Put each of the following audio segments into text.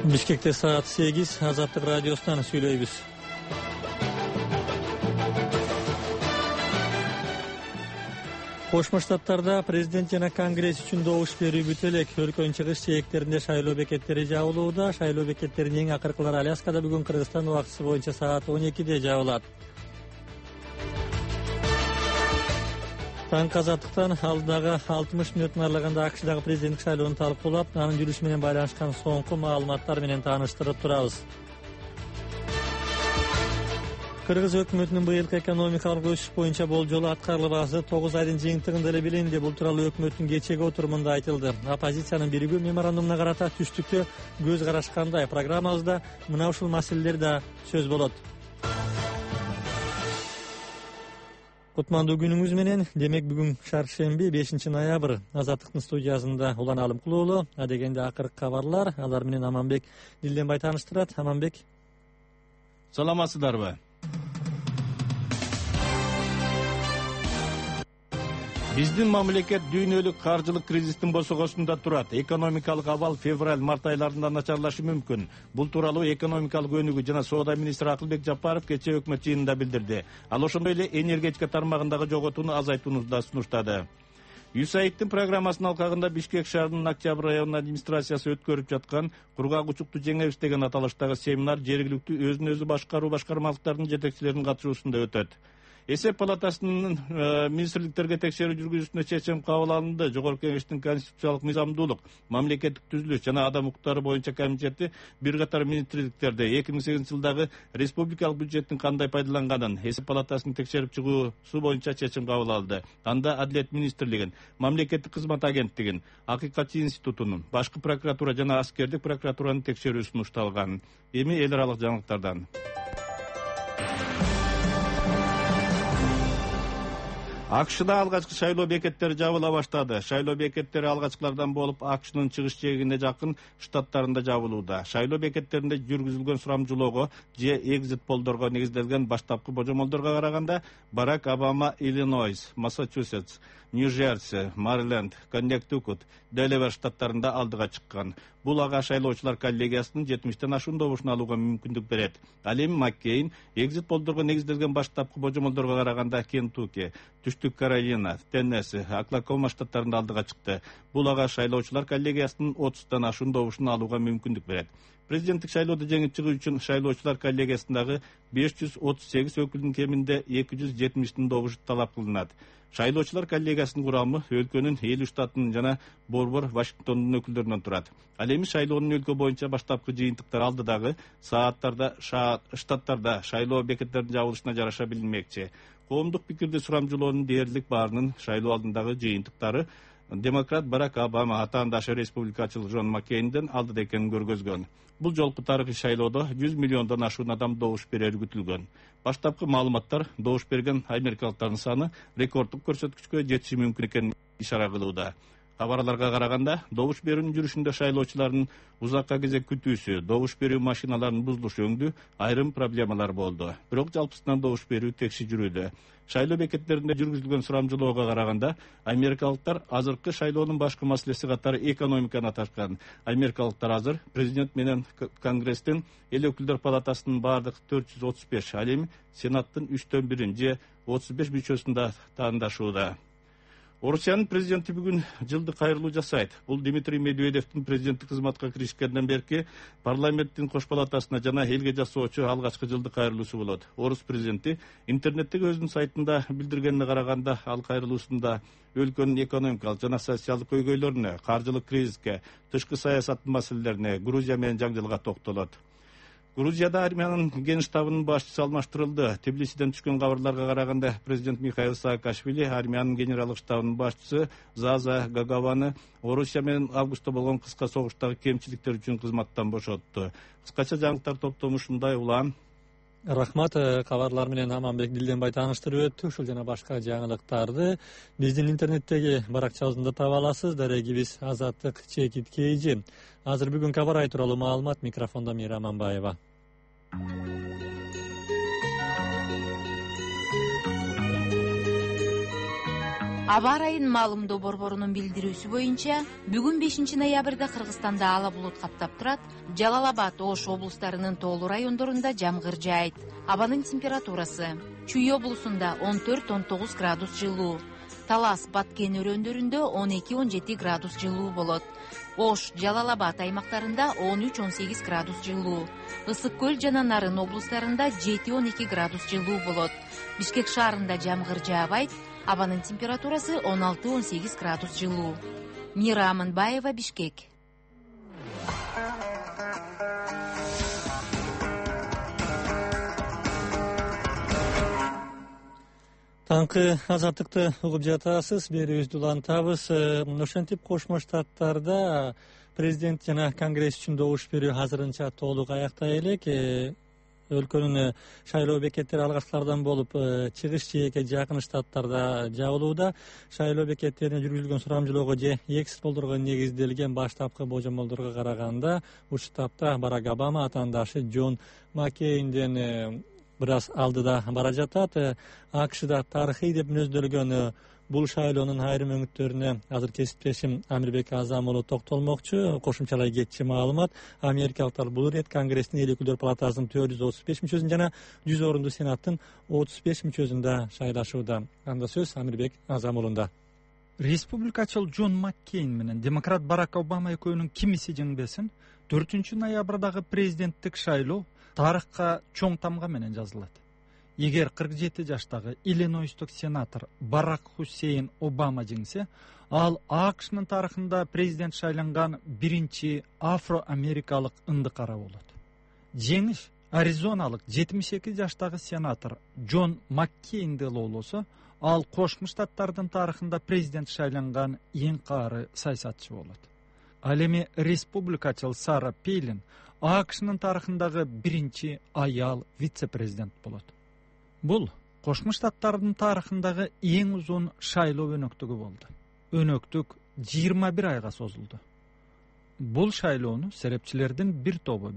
Бишкекте саат 8, Азаттык радиосунан сүйлөйбүз. Кошмо Штаттарда президент жана конгресс үчүн добуш берүү бүтө элек. Өлкөнүн чыгыш жээктеринде шайлоо бекеттери жабылууда. Шайлоо бекеттеринин эң акыркылары Аляскада бүгүн Кыргызстан убактысы боюнча саат 12-де жабылат. Таң азаттыктан алдыдагы 60 мүнөттүн аралыгында АКШдагы президенттик шайлоону талкуулап, анын жүрүшү менен байланышкан соңку маалыматтар менен тааныштырып турабыз. Кыргыз өкмөтүнүн быйылкы экономикалык өсүш боюнча болжолу аткарылбасы 9 айдын жыйынтыгында эле билинди. Бул тууралуу өкмөттүн кечеги отурумунда айтылды. Оппозициянын биригүү меморандумуна карата түштүктө көз караш кандай? Программабызда мына ушул маселелер да сөз болот. Кутмандуу күнүңүз менен. Демек бүгүн шаршемби 5-ноябрь. Азаттыктын студиясында Улан Алымкулуулу, адегенде акыркы кабарлар. Алар менен Аманбек Дилденбай тааныштырат. Аманбек. Саламатсыздарбы? Биздин мамлекет дүйнөлүк каржылык кризистин босогосунда турат. Экономикалык абал февраль-март айларында начарлашы мүмкүн. Бул тууралуу экономикалык өнүгүү жана соода министри Акылбек Жапаров кечээ өкмөт жыйынында билдирди. Ал ошондой эле энергетика тармагындагы жоготууну азайтууну да сунуштады. USAID-тин программасынын алкагында Бишкек шаарынын Октябрь районунун администрациясы өткөрүп жаткан кургак учукту жеңебиз деген аталыштагы семинар жергиликтүү өзүн өзү башкаруу башкармалыктарынын жетекчилеринин катышуусунда өтөт. Эсеп палатасынын министрликтерге текшерүү жүргүзүүсүнө чечим кабыл алынды. Жогорку Кеңештин конституциялык мыйзамдуулук, мамлекеттик түзүлүш жана адам укуктары боюнча комитети бир катар министрликтерде 2008 жылдагы республикалык бюджеттин кандай пайдаланганын эсеп палатасынын текшерип чыгуусу боюнча чечим кабыл алды. Анда Адилет министрлигин, мамлекеттик кызмат агенттигин, Акыйкатчы институтунун, башкы прокуратура жана аскердик прокуратуранын текшерүү сунушталган. Эми эл аралык жаңылыктардан. АКШда алгачкы шайлоо бекеттери жабыла баштады. Шайлоо бекеттери алгачкылардан болуп АКШнын чыгыш жээгине жакын штаттарында жабылууда. Шайлоо бекеттеринде жүргүзүлгөн сурамжылоого же экзит полдорго негизделген баштапкы божомолдорго караганда Барак Обама Иллинойс, Массачусетс, Нью-Джерси, Мэриленд, Коннектикут, Делавэр штаттарында алдыга чыккан. Бул ага шайлоочулар коллегиясынын 70тен ашуун добушун алууга мүмкүндүк берет. Ал эми Маккейн экзит полдорго негизделген баштапкы божомолдорго караганда Кентукки, Түштүк Каролина, Теннесси, Оклахома штаттарында алдыга чыкты. Бул ага шайлоочулар коллегиясынын 30тан ашуун добушун алууга мүмкүндүк берет. Президенттик шайлоодо жеңип чыгуу үчүн шайлоочулар коллегиясындагы 538 өкүлдүн кеминде 270тин добушу талап кылынат. Шайлоочулар коллегиясынын курамы өлкөнүн 50 штатынын жана Борбор, Вашингтондун өкүлдөрүнөн турат. Ал эми шайлоонун өлкө боюнча баштапкы жыйынтыктар алдыдагы сааттарда штаттарда шайлоо бекеттеринин жабылышына жараша билинмекчи. Коомдук пикирди сурамжылоонун дээрлик баарынын шайлоо алдындагы жыйынтыктары демократ Барак Обама атаандашы республикачыл Джон Маккейнден алдыда экенин көргөзгөн. Бул жолку тарыхый шайлоодо 100 миллиондон ашуун адам добуш берери күтүлгөн. Баштапкы маалыматтар добуш берген америкалыктардын саны рекорддук көрсөткүчкө жетиши мүмкүн экенин ишара кылууда. Кабарларга караганда, добуш берүүнүн жүрүшүндө шайлоочулардын узакка кезек күтүүсү, добуш берүү машиналарынын бузулушу өңдүү айрым проблемалар болду. Бирок жалпысынан добуш берүү текши жүрүүдө. Шайлоо бекеттеринде жүргүзүлгөн сурамжылоого караганда, америкалыктар азыркы шайлоонун башкы маселеси катары экономиканы аташкан. Америкалыктар азыр президент менен Конгресстин эл өкүлдөр палатасынын баардык 435, ал эми Сенаттын 3/1 же 35 мүчөсүн да таандашууда. Орусиянын президенти бүгүн жылды кайрылуу жасайт. Бул Дмитрий Медведевдин президенттик кызматка киришкенден берки парламенттин кош палатасына жана элге жасоочу алгачкы жылды кайрылуусу болот. Орус президенти интернеттеги өзүнүн сайтында билдиргенине караганда, ал кайрылуусунда өлкөнүн экономикалык жана социалдык көйгөйлөрүнө, каржылык кризиске, тышкы саясаттын маселелерине, Грузия менен жаңжылга токтолот. Грузияда армиянын ген штабынын башчысы алмаштырылды. Тбилисиден түшкөн кабарларга караганда, президент Михаил Саакашвили армиянын генералдык штабынын башчысы Заза Гагаваны Орусия менен августта болгон кыска согуштагы кемчиликтер үчүн кызматтан бошотту. Кыскача жаңылыктар топтому ушундай. Улан. Рахмат, кабарлар менен Аманбек Дилденбай тааныштырып өттү. Ушул жана башка жаңылыктарды биздин интернеттеги баракчабызда таба аласыз. Дарегибиз Азаттык Чекит Кейжи. Азыр бүгүн кабар ай тууралуу маалымат. Микрофондо Мира Аманбаева. Аба ырайынын маалымдоо борборунун билдирүүсү боюнча, бүгүн 5 ноябрда Кыргызстанда ала булут каптап турат. Жалал-Абад, Ош облустарынын тоолуу райондорунда жамгыр жаайт. Абанын температурасы: Чүй облусунда 14-19 градус жылуу, Талас, Баткен өрөөндөрүндө 12-17 градус жылуу болот. Ош, Жалал-Абад аймактарында 13-18 градус жылуу, Ысык көл жана Нарын облустарында 7-12 градус жылуу болот. Бишкек шаарында жамгыр жаабайт. Абанын температурасы 16-18 градус жылуу. Мира Аманбаева, Бишкек. Таңкы азаттыкты угуп жатасыз, берүүбүздү улантабыз. Ошентип Кошмо Штаттарда президент жана конгресс үчүн добуш берүү азырынча толук аяктай элек. Өлкөнүн шайлоо бекеттери алгачкылардан болуп, чыгыш жээкке жакын штаттарда жабылууда. Шайлоо бекеттерине жүргүзүлгөн сурамжылоого же экзит болторго негизделген баштапкы божомолдорго караганда, бул штатта Барак Обама атаандашы Джон Маккейнден бир аз алдыда бара жатат. АКШда тарыхый деп мүнөздөлгөн бул шайлоонун айрым өңүттөрүнө азыр кесиптешим Амирбек Азам уулу токтолмокчу. Кошумчалай кетчи маалымат: америкалыктар бул ирет Конгресстин эл өкүлдөр палатасынын 435 мүчөсүн жана 100 орунду Сенаттын 35 мүчөсүндө шайлашууда. Анда сөз Амирбек Азам уулунда. Республикачыл Джон Маккейн менен демократ Барак Обама экөөнүн кимиси жеңбесин 4 ноябрдагы президенттик шайлоо тарыхка чоң тамга менен жазылат. Эгер 47 жаштагы Иллинойстук сенатор Барак Хусейн Обама жеңсе, ал АКШнын тарыхында президент шайланган биринчи афро-америкалык ындыкара болот. Жеңиш аризоналык 72 жаштагы сенатор Джон Маккейн делоолосо, ал Кошмо Штаттардын тарыхында президент шайланган эң каары саясатчы болот. Ал эми республикачыл Сара Пейлин АКШнын тарыхындагы биринчи аял вице-президент болот. Бул Кошмо Штаттардын тарыхындагы эң узун шайлоо өнөктүгү болду. Өнөктүк 21 айга созулду. Бул шайлоону серепчилердин бир тобу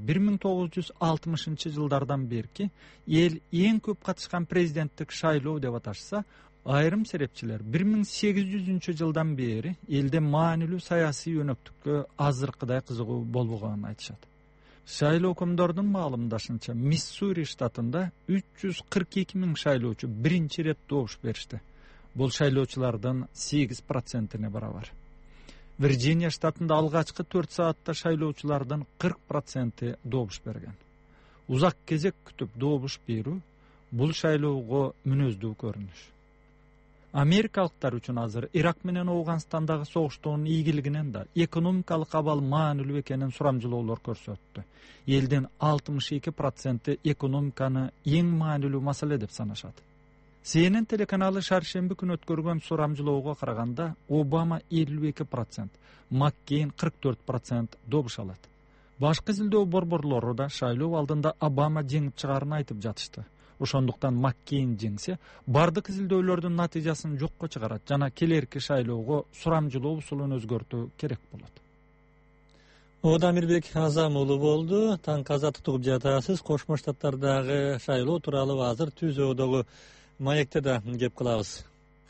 1960 жылдардан берки эл эң көп катышкан президенттик шайлоо деп аташса, айрым серепчилер 1800 жылдан бери элде маанилүү саясий өнөктүккө азыркыдай кызыгуу болбогонун айтышат. Шайлоо өкүмдөрдүн маалымдашынча, Миссури штатында 342 миң шайлоочу биринчи ирет добуш беришти. Бул шайлоочулардын 8%-ине барабар. Вирджиния штатында алгачкы 4 саатта шайлоочулардын 40% добуш берген. Узак кезек күтүп добуш берүү бул шайлоого мүнөздүү көрүнүш. Америкалыктар үчүн азыр Ирак менен Ооганстандагы согуштун ийгилигинен да экономикалык абал маанилүү экенин сурамжылоолор көрсөттү. Элдин 62% экономиканы эң маанилүү маселе деп санашат. CNN телеканалы шаршемби күнү өткөргөн сурамжылоого караганда Обама 52%, Маккейн 44% добуш алат. Башкы изилдөө борборлору да шайлоо алдында Обама жеңип чыгаарын айтып жатышты. Ошондуктан Маккейн жеңсе, бардык изилдөөлөрдүн натыйжасын жокко чыгарат жана келерки шайлоого сурамжылоо усулун өзгөртүү керек болот. Амирбек Азам уулу болду. Таңкы азаттыкты угуп жатасыз. Кошмо Штаттардагы шайлоо тууралуу азыр түзөөдөгү маекте да кеп кылабыз.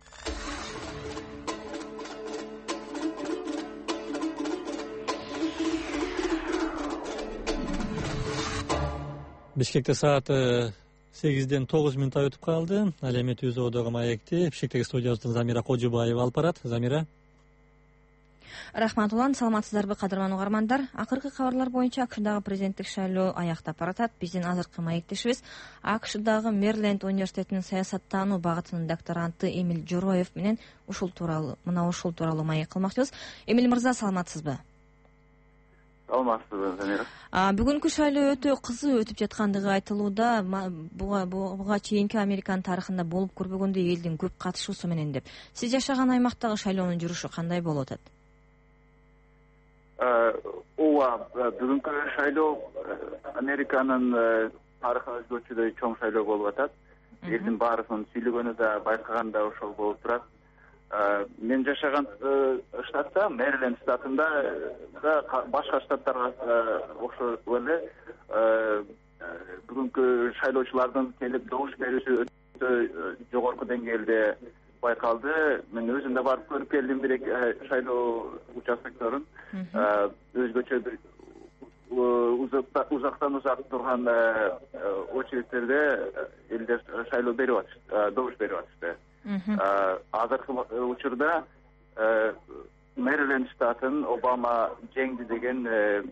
Бишкекте саат 8-ден 9 мүнөт өтүп калды. Ал эми түзөөдөгү маекти Бишкектеги студиябыздан Замира Кожубаева алып барат. Замира. Рахмат улан, саламатсыздарбы кадырман угармандар. Акыркы кабарлар боюнча АКШдагы президенттик шайлоо аяктап баратат. Биздин азыркы маектешибиз АКШдагы Мэриленд университетинин саясаттануу багытынын докторанты Эмиль Жороев менен ушул тууралуу маек кылмакчыбыз. Эмиль мырза, саламатсызбы? Саламатсызбы, Замира. Бүгүнкү шайлоо өтө кызуу өтүп жаткандыгы айтылууда. Буга чейинки Американын тарыхында болуп көрбөгөндөй элдин көп катышуусу менен деп. Сиз жашаган аймактагы шайлоонун жүрүшү кандай болуп атат? Бүгүнкү шайлоо Американын тарыхын өзгөртүүдөй чоң шайлоо болуп атат. Элдин баарысынын сүйлөгөнү да байкаган да ошол болуп турат. Мен жашаган штатта, Мэриленд штатында да башка штаттарга окшош эле бүгүнкү шайлоочулардын келип добуш берүүсү өтө жогорку деңгээлде байкалды. Мен өзүм да барып көрүп келдим бир шайлоо участокторун. Өзгөчө бир узактан узак турган очередтерде элдер шайлоо берип атышты, добуш берип атышты. Азыркы учурда Мэриленд штатын Обама жеңди деген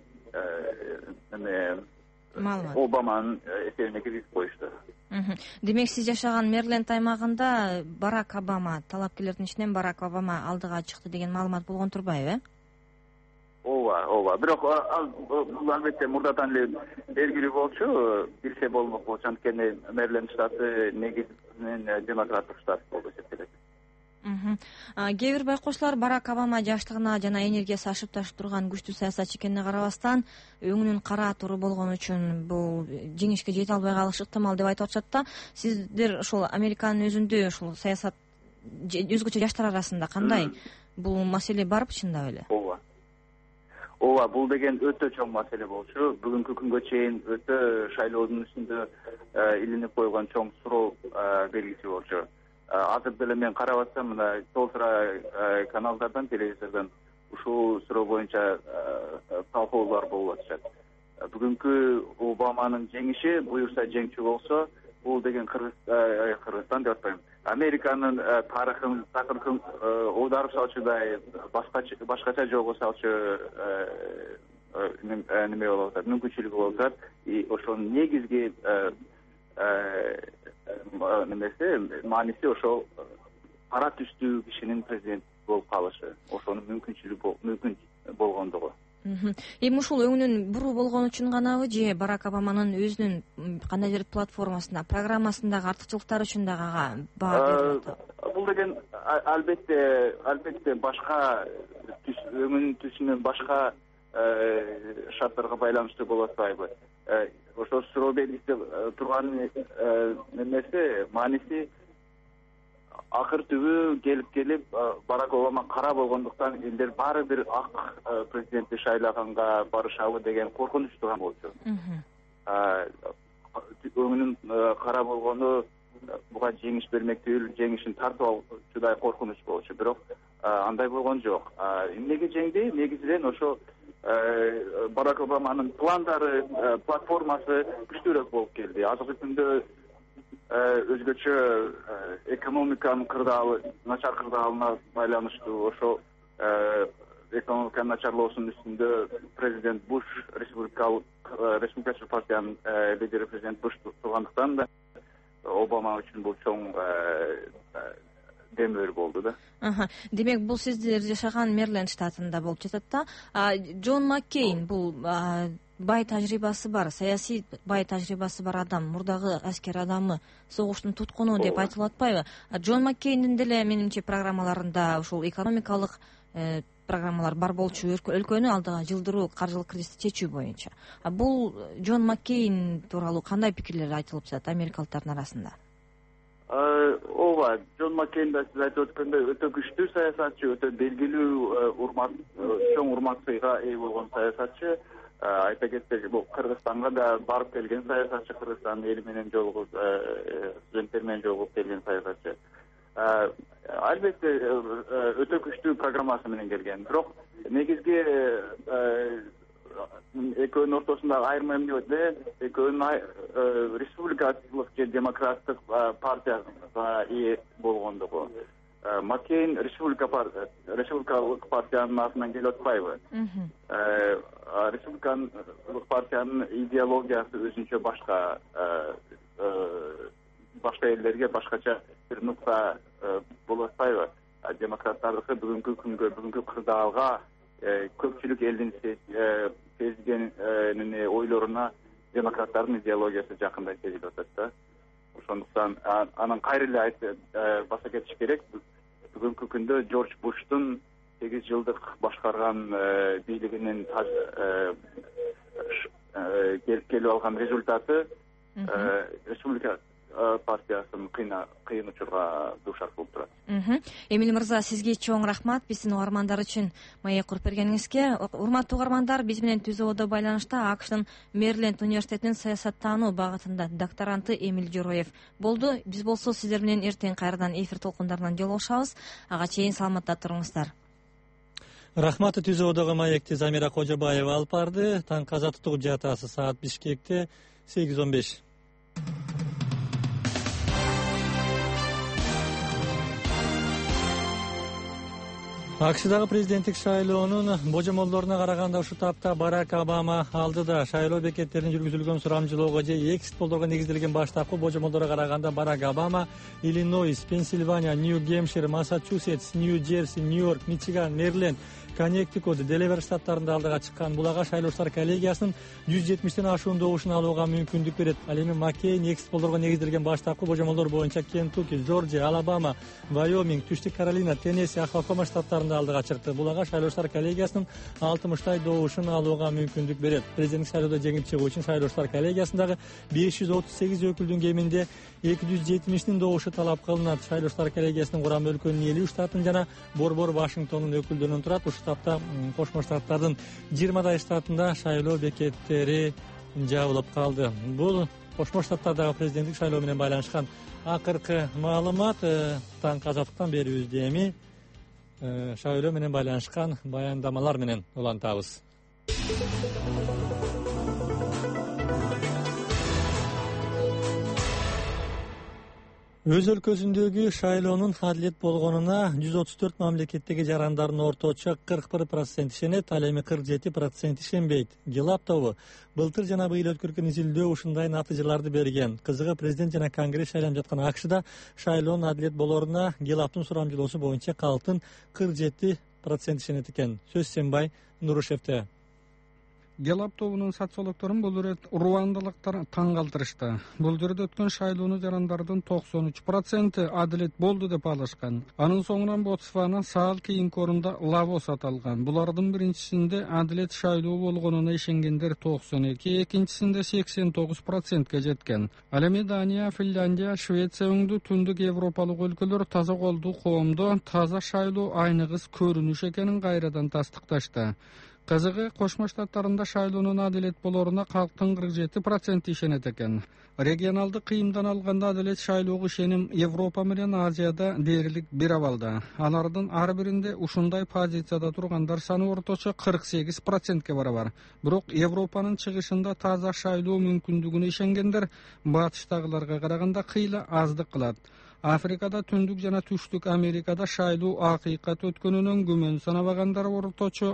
Обаманын эсебине киргизип коюшту. Демек сиз жашаган Мэриленд аймагында Барак Обама, талапкерлердин ичинен Барак Обама алдыга чыкты деген маалымат болгон турбайбы? Ооба. Бирок бул албетте мурдадан эле белгилүү болчу, билсе болмок болчу, анткени Мэриленд штаты негизинен демократтык штат болуп эсептелет. Кээ бир байкоочулар Барак Обама жаштыгына жана энергиясы ашып ташып турган күчтүү саясатчы экенине карабастан өңүнүн кара туру болгон үчүн бул жеңишке жете албай калышы ыктымал деп айтып атышат да. Сиздер ушул Американын өзүндө ушул саясат өзгөчө жаштар арасында кандай бул маселе барбы чындап эле? Ооба, бул деген өтө чоң маселе болчу. Бүгүнкү күнгө чейин өтө шайлоодун үстүндө илинип койгон чоң суроо белгиси болчу. Азыр деле мен карап атсам, мына толтура каналдардан, телевизордон ушул суроо боюнча талкуулар болуп атышат. Бүгүнкү Обаманын жеңиши, буюрса жеңчү болсо, бул деген Кыргызстан деп атпайм, Американын тарыхын такыр оодарып салчудай, башкача жолго салчу неме болуп атат, мүмкүнчүлүгү болуп атат. Ошонун негизги мааниси ошол кара түстүү кишинин президент болуп калышы, ошонун мүмкүн болгондугу. Эми ушул өңүнүн буруу болгон үчүн ганабы, же Барак Обаманын өзүнүн кандайдыр программасында, программасындагы артыкчылыктары үчүн дагы ага баа берилип атат? Бул деген албетте башка өңүнүн түсүнөн башка шарттарга байланыштуу болуп атпайбы? Ошол суроо белгиси турган нерсе, мааниси акыр түбү келип Барак Обама кара болгондуктан элдер баары бир ак президентти шайлаганга барышабы деген коркунуч турган болчу. Өңүнүн кара болгону буга жеңиш бермек түгүл, жеңишин тартып алчудай коркунуч болчу. Бирок андай болгон жок. Эмнеге жеңди? Негизинен ошо Барак Обаманын пландары, платформасы күчтүүрөөк болуп келди. Азыркы күндө өзгөчө экономиканын кырдаалы, начар кырдаалына байланыштуу ошо экономиканын начарлоосунун үстүндө президент Буш, республикачыл партиянын лидери президент Буш тургандыктан да Обама үчүн бул чоң демир болду да. Демек бул сиздер жашаган Мэриленд штатында болуп жатат да. Джон Маккейн бул бай тажрыйбасы бар, саясий бай тажрыйбасы бар адам, мурдагы аскер адамы, согуштун туткуну деп айтылып атпайбы? Джон Маккейндин деле менимче программаларында ушул экономикалык программалар бар болчу, өлкөнү алдыга жылдыруу, каржылык кризисти чечүү боюнча. Бул Джон Маккейн тууралуу кандай пикирлер айтылып жатат америкалыктардын арасында? Ооба, Джон Маккейн да сиз айтып өткөндөй өтө күчтүү саясатчы, өтө белгилүү чоң урмат сыйга ээ болгон саясатчы. Айта кетсек, бул Кыргызстанга да барып келген саясатчы, Кыргызстан эли менен жолугуп, студенттер менен жолугуп келген саясатчы. Албетте өтө күчтүү программасы менен келген. Бирок негизги экөөнүн ортосундагы айырма эмне болду? Экөөнүн республикалык же демократтык партияга ээ болгондугу. Маккейн республикалык партиянын атынан келип атпайбы? Республикалык партиянын идеологиясы өзүнчө башка элдерге башкача бир нукта болуп атпайбы? Демократтардыкы бүгүнкү күнгө, бүгүнкү кырдаалга көпчүлүк элдин сезген ойлоруна демократтардын идеологиясы жакындай сезилип атат да. Ошондуктан анан кайра эле баса кетиш керек. Бүгүнкү күндө Джордж Буштун 8 жылдык башкарган бийлигинин келип алган результаты партиясын кыйын учурга дуушар болуп турат. Эмил мырза, сизге чоң рахмат биздин угармандар үчүн маек куруп бергениңизге. Урматтуу угармандар, биз менен түз абада байланышта АКШтын Мэриленд университетинин саясаттануу багытында докторанты Эмил Жороев болду. Биз болсо сиздер менен эртең кайрадан эфир толкундарынан жолугушабыз. Ага чейин саламатта туруңуздар. Рахматы түз абадагы маекти Замира Кожобаева алып барды. Таң каза тутуп жатасы саат Бишкекте 8:15. АКШдагы президенттик шайлоонун божомолдоруна караганда ушул тапта Барак Обама алды да шайлоо бекеттеринин жүргүзүлгөн сурамжылоого же экзит полдорго негизделген баштапкы божомолдорго караганда Барак Обама Иллинойс, Пенсильвания, Нью-Гемпшир, Массачусетс, Нью-Джерси, Нью-Йорк, Мичиган, Мэриленд, Коннектикут, Делавер штаттарында алдыга чыккан. Бул ага шайлоочулар коллегиясынын 170тен ашуун добушун алууга мүмкүндүк берет. Ал эми Маккейн экзит полдорго негизделген баштапкы божомолдор боюнча Кентукки, Жоржия, Алабама, Вайоминг, Түштүк Каролина, Теннесси, Оклахома штаттарында алдыга чыкты. Бул ага шайлоочулар коллегиясынын 60 добушун алууга мүмкүндүк берет. Президенттик шайлоодо жеңип чыгуу үчүн шайлоочулар коллегиясындагы 538 өкүлдүн кеминде 270тин добушу талап кылынат. Шайлоочулар коллегиясынын курамы өлкөнүн 53 штатын жана Борбор Вашингтондун өкүлдөрүнөн турат. Ушул тапта Кошмо Штаттардын 20 штатында шайлоо бекеттери жабылып калды. Бул Кошмо Штаттардагы президенттик шайлоо менен байланышкан акыркы маалымат. Таң казаттыктан берүүбүздү эми шайлоо менен байланышкан баяндамалар менен улантабыз. Өз өлкөсүндөгү шайлоонун адилет болгонуна 134 мамлекеттеги жарандардын орточо 41% ишенет, ал эми 47% ишенбейт. Гилап тобу былтыр жана быйыл өткөргөн изилдөө ушундай натыйжаларды берген. Кызыгы президент жана конгресс шайланып жаткан АКШда шайлоонун адилет болоруна Гилаптын сурамжылоосу боюнча калктын 47% ишенет экен. Сөз Сенбай Нурушевте. Гелап тобунун социологторун бул ирет руандалыктар таң калтырышты. Бул жерде өткөн шайлоону жарандардын 93% адилет болду деп алышкан. Анын соңунан Ботсвана саал кийинки орунда Лавос аталган. Булардын биринчисинде адилет шайлоо болгонуна ишенгендер 92, экинчисинде 89%ке жеткен. Ал эми Дания, Финляндия, Швеция өңдүү түндүк европалык өлкөлөр таза колдуу коомдо таза шайлоо айныгыс көрүнүш экенин кайрадан тастыкташты. Кызыгы Кошмо Штаттарында шайлоонун адилет болоруна калктын 47% ишенет экен. Регионалдык кыйымдан алганда адилет шайлоого ишеним Европа менен Азияда дээрлик бир абалда. Алардын ар биринде ушундай позицияда тургандар саны орточо 48%ке барабар. Бирок Европанын чыгышында таза шайлоо мүмкүндүгүнө ишенгендер батыштагыларга караганда кыйла аздык кылат. Африкада, Түндүк жана Түштүк Америкада шайлоо акыйкат өткөнүнөн күмөн санабагандар орточо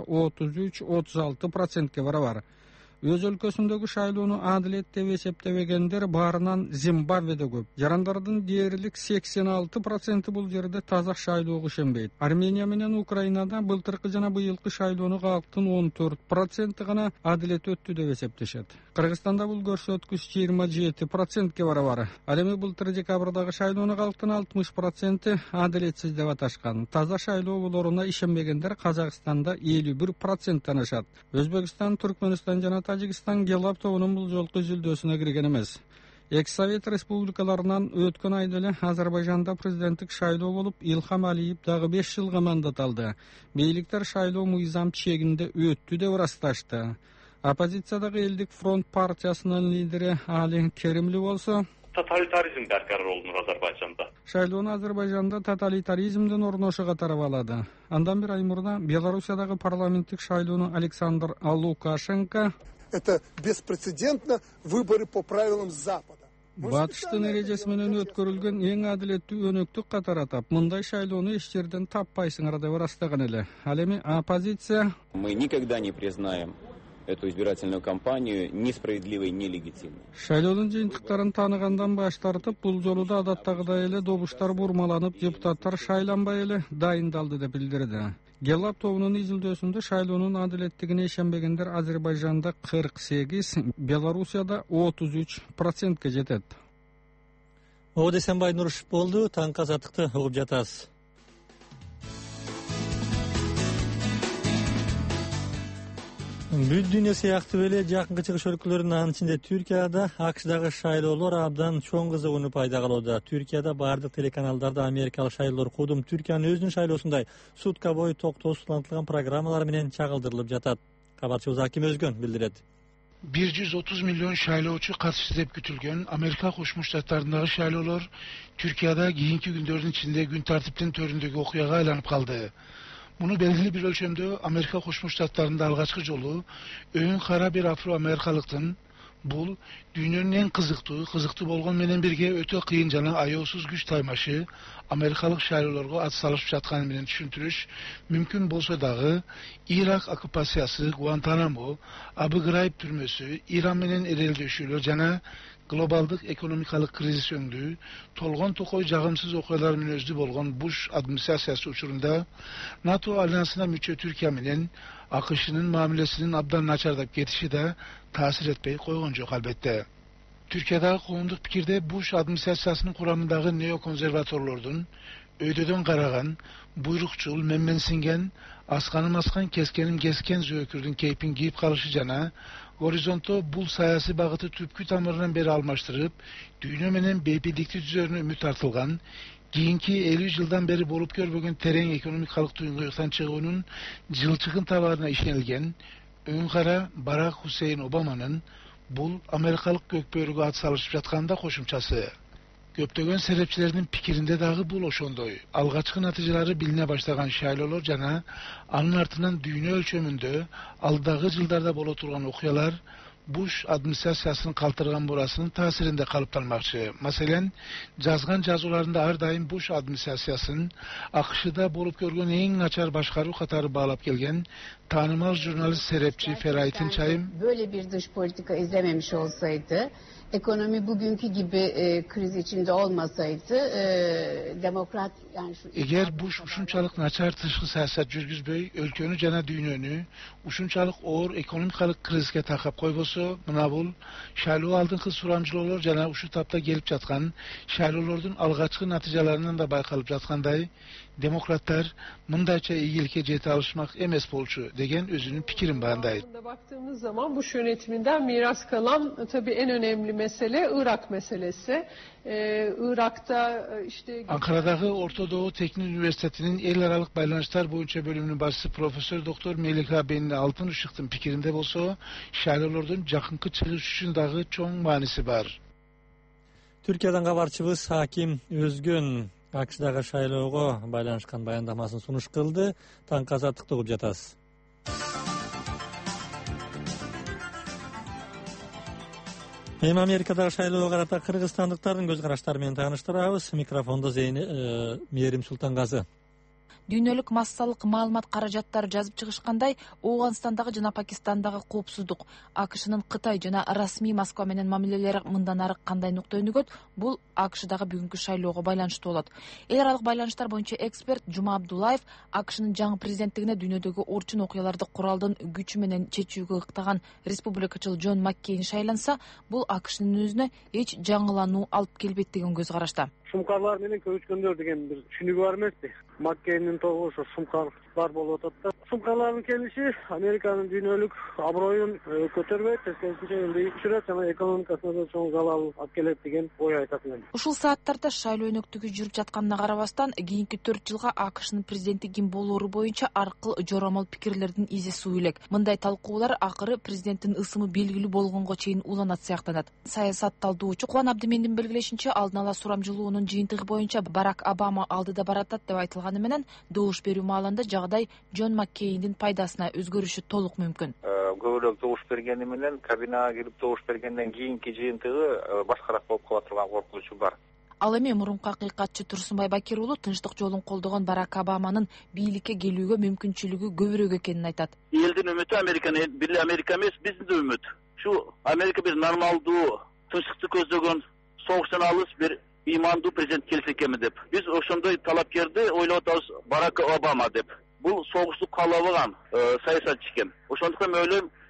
33-36%ке барабар. Өз өлкөсүндөгү шайлоону адилет деп эсептебегендер баарынан Зимбабведе көп. Жарандардын дээрлик 86% бул жерде таза шайлоого ишенбейт. Армения менен Украинада былтыркы жана быйылкы шайлоону калктын 14% гана адилет өттү деп эсептешет. Кыргызстанда бул көрсөткүч 27%ке барабар. Ал эми былтыр декабрдагы шайлоону калктын 60% адилетсиз деп аташкан. Таза шайлоо болоруна ишенбегендер Казакстанда 51%-тан ашат. Өзбекстан, Түркмөнстан жана Тажикстан Гелап тобунун бул жолку изилдөөсүнө кирген эмес. Экс-Совет республикаларынан өткөн айда эле Азербайжанда президенттик шайлоо болуп, Илхам Алиев дагы 5 жылга мандат алды. Бийликтер шайлоо мыйзам чегинде өттү деп ырасташты. Оппозициядагы Элдик фронт партиясынын лидери Али Керимли болсо, тоталитаризм баркарар болду Азербайжанда. Шайлоону Азербайжанда тоталитаризмдин орношуга тарап алады. Андан бир ай мурда Белоруссиядагы парламенттик шайлоону Александр Лукашенко это беспрецедентно выборы по правилам Запада. Батыштын эрежеси менен өткөрүлгөн эң адилеттүү өнөктүк катары атап, мындай шайлоону эч жерден таппайсыңар деп ырастаган эле. Ал эми оппозиция мы никогда не признаем эту избирательную кампанию несправедливой и нелегитимной. Шайлоонун жыйынтыктарын тааныгандан баш тартып, бул жолу да адаттагыдай эле добуштар бурмаланып, депутаттар шайланбай эле дайындалды деп билдирди. Гелап тобунун изилдөөсүндө шайлоонун адилеттигине ишенбегендер Азербайжанда 48, Белоруссияда 33%ке жетет. Оде Сенбай Нурушев болду, таң казаттыкты угуп жатасыз. Бүт дүйнө сыяктуу эле жакынкы чыгыш өлкөлөрүнүн анын ичинде Түркияда АКШдагы шайлоолор абдан чоң кызыгууну пайда кылууда. Түркияда бардык телеканалдарда америкалык шайлоолор кудум Түркиянын өзүнүн шайлоосундай сутка бою токтоосуз улантылган программалар менен чагылдырылып жатат. Кабарчыбыз Аким Өзгөн билдирет. 130 milyon şaylooçu katıştı dep kütülgön Amerika Koşmuş Ştatlarındagı şaylоолор Türkiýada kийинки gündörдүн içinde gün tartipten töründögi okuyaga aylanıp kaldı. Bunu belgili bir ölçümde Amerika Koşmuş Ştatlarında algaçkı jolu öğün kara bir Afro-Amerikalıktın bul dünyanın en kızıktı bolgon menen birge öte kıyın jana ayosuz güç taymaşı Amerikalık şayloolarga at salıp жатканы менен түшүндүрүш мүмкүн болсо дагы Ирак оккупациясы, Guantanamo, Abu Ghraib түрмөсү, Иран менен эрелдешүүлөр жана глобалдык экономикалык кризис өңдүү, толгон токой жагымсыз окуялар менен өздү болгон Буш администрациясы учурунда НАТО альянсына мүчө Түркия менен АКШнын мамилесинин абдан начардап кетиши да таасир этпей койгон жок албетте. Türkiye'de konulduk pikirde Bush administrasyasının kuramındaki neokonservatorlardan, öydödön karagan, buyrukçul, memmensingen, askanım askan, keskenim kesken zökürdün keypin giyip kalışı jana, horizonto bul sayası bağıtı tüpkü tamarından beri almaştırıp, düğünü menen beypildikti düzörüne ümit artılgan, keyinki 50 yıldan beri bolup görbögen tereň ekonomik halyk tuýgunluktan çygyuunun jylçygyň tabarına işenilgen, öň kara Barack Hussein Obama'nın bul Amerikalık gökbörüge at salışıp jatkanda koşumçası. Köptögön serepçilerinin pikirinde dağı bul oşondoy. Algaçkı natijalary biline başlagan şaylolor jana anın artından düýne ölçömünde aldağı yıllarda bolo turgan okuyalar Bush administrasiyasının kaltırgan burasının tasirinde kalıplanmakçı. Meselen, жазган жазууларында ar daim Bush administrasiyasının AKŞ'da bolup görgön en açar başkaru katarı bağlap gelgen tanımal jurnalist serepçi Feray Tinçayım böyle bir dış politika izlememiş olsaydı, ekonomi bugünkü gibi kriz içinde olmasaydı, demokrat yani şu eğer Bush uşunçalık naçar tışkı siyaset жүрgüzböy, өлkönü jana düýnöni uşunçalık oor ekonomikalyk krizge takap koyboso, mına bul şayloo aldynkı suramjyloolor jana uşu tapta gelip jatkan şayloolardyn algaçkı natijalaryndan da baykalıp jatkanday demokratlar mındayça iyilikке jete alışmak emes bolçu degen özünün pikirin bağındaydı. Baktığımız zaman Bush yönetiminden miras kalan tabii en önemli mesele Irak meselesi. Irak'ta işte Ankara'daki Orta Doğu Teknik Üniversitesi'nin el aralık baylanışlar boyunca bölümünün başçısı Profesör Doktor Melika Benli Altın Işık'tın pikirinde bolsa şayloolardyn jakynky çygyş üçin dagı çoň manisi bar. Türkiýadan gabarçybız Hakim Özgön AKŞdagı şaylooga baylanышкан bayandamasyny sunuş kıldı. Taňky azatlyk tugup jatasy. Hem Amerika'da şaylooga garata Kırgızstanlıkların göz karaşları menен tanıştırabız. Mikrofonda Merim Sultangazy. Дүйнөлүк массалык маалымат каражаттары жазып чыгышкандай, Ооганстандагы жана Пакистандагы коопсуздук, АКШнын Кытай жана расмий Москва менен мамилелери мындан ары кандай нукта өнүгөт, бул АКШдагы бүгүнкү шайлоого байланыштуу болот. Эл аралык байланыштар боюнча эксперт Жума Абдуллаев АКШнын жаңы президенттигине дүйнөдөгү орчун окуяларды куралдын күчү менен чечүүгө ыктаган республикачыл Джон Маккейн шайланса, бул АКШнын өзүнө эч жаңылануу алып келбейт деген көз карашта. Сумкарлар менен көчкөндөр деген бир түшүнүгү бар эмеспи? Маккейндин тобу ошо сумкарлар болуп атат да. Сумкарлардын келиши Американын дүйнөлүк аброюн көтөрбөйт, тескерисинче элди түшүрөт жана экономикасына да чоң залал алып келет деген ой айтат мен. Ушул сааттарда шайлоо өнөктүгү жүрүп жатканына карабастан, кийинки 4 жылга АКШнын президенти ким болоору боюнча аркыл жоромол пикирлердин изи суу элек. Мындай талкуулар акыры президенттин ысымы белгилүү болгонго чейин уланат сыяктанат. Саясат талдоочу Кубан Абдимендин белгилешинче, алдын ала сурамжылуунун жыйынтыгы боюнча Барак Обама алдыда баратат деп айтылганы менен, добуш берүү маалында жагдай Джон Маккейндин пайдасына өзгөрүшү толук мүмкүн. Көбүрөөк добуш бергени менен кабинага кирип добуш бергенден кийинки жыйынтыгы башкараак болуп кала турган коркунучу бар. Ал эми мурунку акыйкатчы Турсунбай Бакир уулу тынчтык жолун колдогон Барак Обаманын бийликке келүүгө мүмкүнчүлүгү көбүрөөк экенин айтат. Элдин үмүтү Американы бир Америка эмес, биздин да үмүт. Şu Amerika bir normaldуу, тынчтыкты көздөгөн, согуштан алыс bir имандуу президент келсе экенби деп. Биз ошондой талапкерди ойлоп атабыз Барак Обама деп. Бул согушту каалабаган саясатчы экен. Ошондуктан мен ойлойм,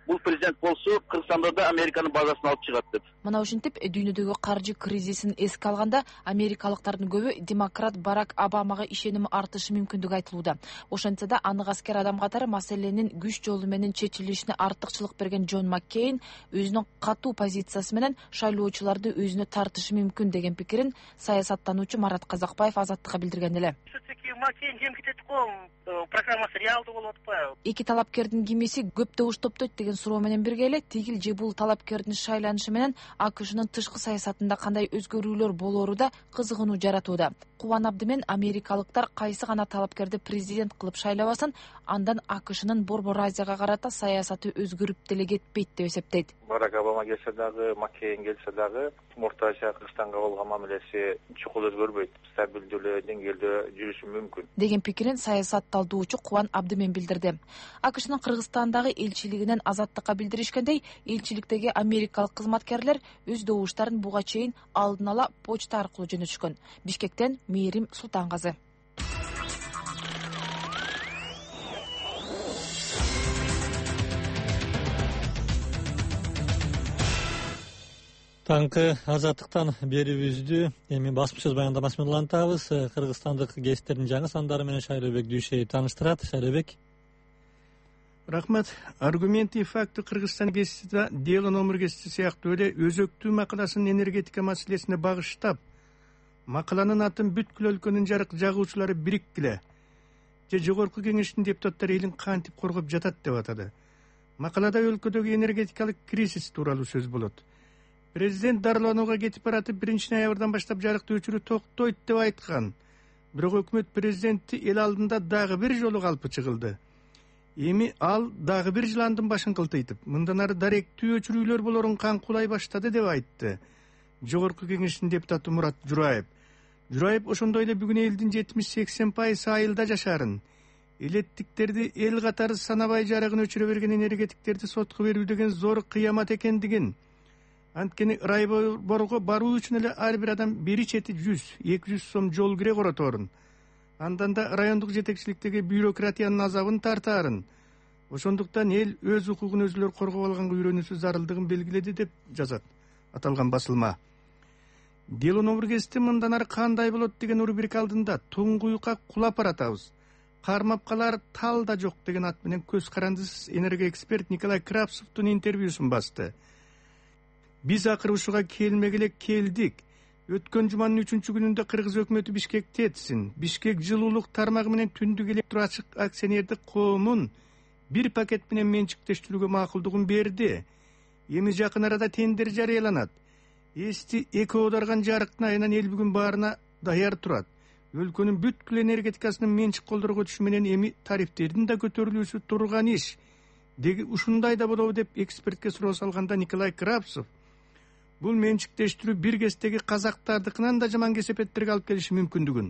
бул президент болсо Кыргызстанда да Американын базасын алып чыгат деп. Мына ушинтип дүйнөдөгү каржы кризисин эске алганда америкалыктардын көбү демократ Барак Обамага ишеними артышы мүмкүндүгү айтылууда. Ошентсе да анык аскер адам катары маселенин күч жолу менен чечилишине артыкчылык берген Джон Маккейн өзүнүн катуу позициясы менен шайлоочуларды өзүнө тартышы мүмкүн деген пикирин саясаттануучу Марат Казакбаев Азаттыкка билдирген эле. Маккейн жемитет го, программасы реалдуу болуп атпайбы? Эки талапкердин кимиси көп добуш топтойт деген суроо менен бирге эле тигил же бул талапкердин шайланышы менен АКШнын тышкы саясатында кандай өзгөрүүлөр болору да кызыгууну жаратууда. Кубан Абдымен америкалыктар кайсы гана талапкерди президент кылып шайлабасын, андан АКШнын Борбор Азияга карата саясаты өзгөрүп деле кетпейт деп эсептейт. Барак Обама келсе дагы, Маккейн келсе дагы Орто Азия Кыргызстанга болгон мамилеси чукул өзгөрбөйт, стабилдүү эле деңгээлде жүрүшү мүмкүн деген пикирин саясатталдоочу Кубан Абдымен билдирди. АКШнын Кыргызстандагы элчилигинен Азаттыкка билдиришкендей, элчиликтеги америкалык кызматкерлер өз добуштарын буга чейин алдын ала почта аркылуу жөнөтүшкөн. Бишкектен Мээрим Султангазы. Таңкы Азаттыктан берүүбүздү эми басмачыз баяндамасы менен улантабыз. Кыргызстандык гезиттердин жаңы сандары менен Шайлообек Дүйшеев тааныштырат. Шайлообек. Рахмат. Аргументи и факты Кыргызстан гезитиде дело номер гезити сыяктуу эле өзөктүү макаласын энергетика маселесине багыштап, макаланын атын бүткүл өлкөнүн жарык жагуучулары бириккиле же жогорку кеңештин депутаттары элин кантип коргоп жатат деп атады. Макалада өлкөдөгү энергетикалык кризис тууралуу сөз болот. Президент дарыланууга кетип баратып 1 ноябрдан баштап жарыкты өчүрүү токтойт деп айткан. Бирок өкмөт президенти эл алдында дагы бир жолу калпы чыгылды. Эми ал дагы бир жыландын башын кылтыйтып, мындан ары даректүү өчүрүүлөр болорун каңкулай баштады деп айтты. Жогорку кеңештин депутаты Мурат Жураев. Жураев ошондой эле бүгүн элдин 70-80% айылда жашаарын, элеттиктерди эл катары санабай жарыгын өчүрө берген энергетиктерди сотко берүү деген зор кыямат экендигин, анткени райборго баруу үчүн эле ар бир адам бери чети 100-200 сом жол кире короторун, андан да райондук жетекчиликтеги бюрократиянын азабын тартаарын, ошондуктан эл өз укугун өзүлөр коргоп алганга үйрөнүүсү зарылдыгын белгиледи деп жазат аталган басылма. Дело номер гезити мындан ары кандай болот деген рубрика алдында туңгуюкка кулап баратабыз. Кармап калар тал да жок деген ат менен көз карандысыз энергоэксперт Николай Крапсовдун интервьюсун басты. Биз акыры ушуга келмегеле келдик. Өткөн жуманын 3-күнүндө Кыргыз өкмөтү Бишкекте этсин. Бишкек жылуулук тармагы менен түндүк электр ачык акционердик коомун бир пакет менен менчиктештирүүгө макулдугун берди. Эми жакын арада тендер жарыяланат. Эсти эки оодарган жарыктын айынан эл бүгүн баарына даяр турат. Өлкөнүн бүткүл энергетикасынын менчик колдорго түшүшү менен эми тарифтердин да көтөрүлүүсү турган иш. Деги ушундай да болобу деп экспертке суроо салганда Николай Крапсов бул менчиктештирүү бир кездеги казактардыкынан да жаман кесепеттерге алып келиши мүмкүндүгүн,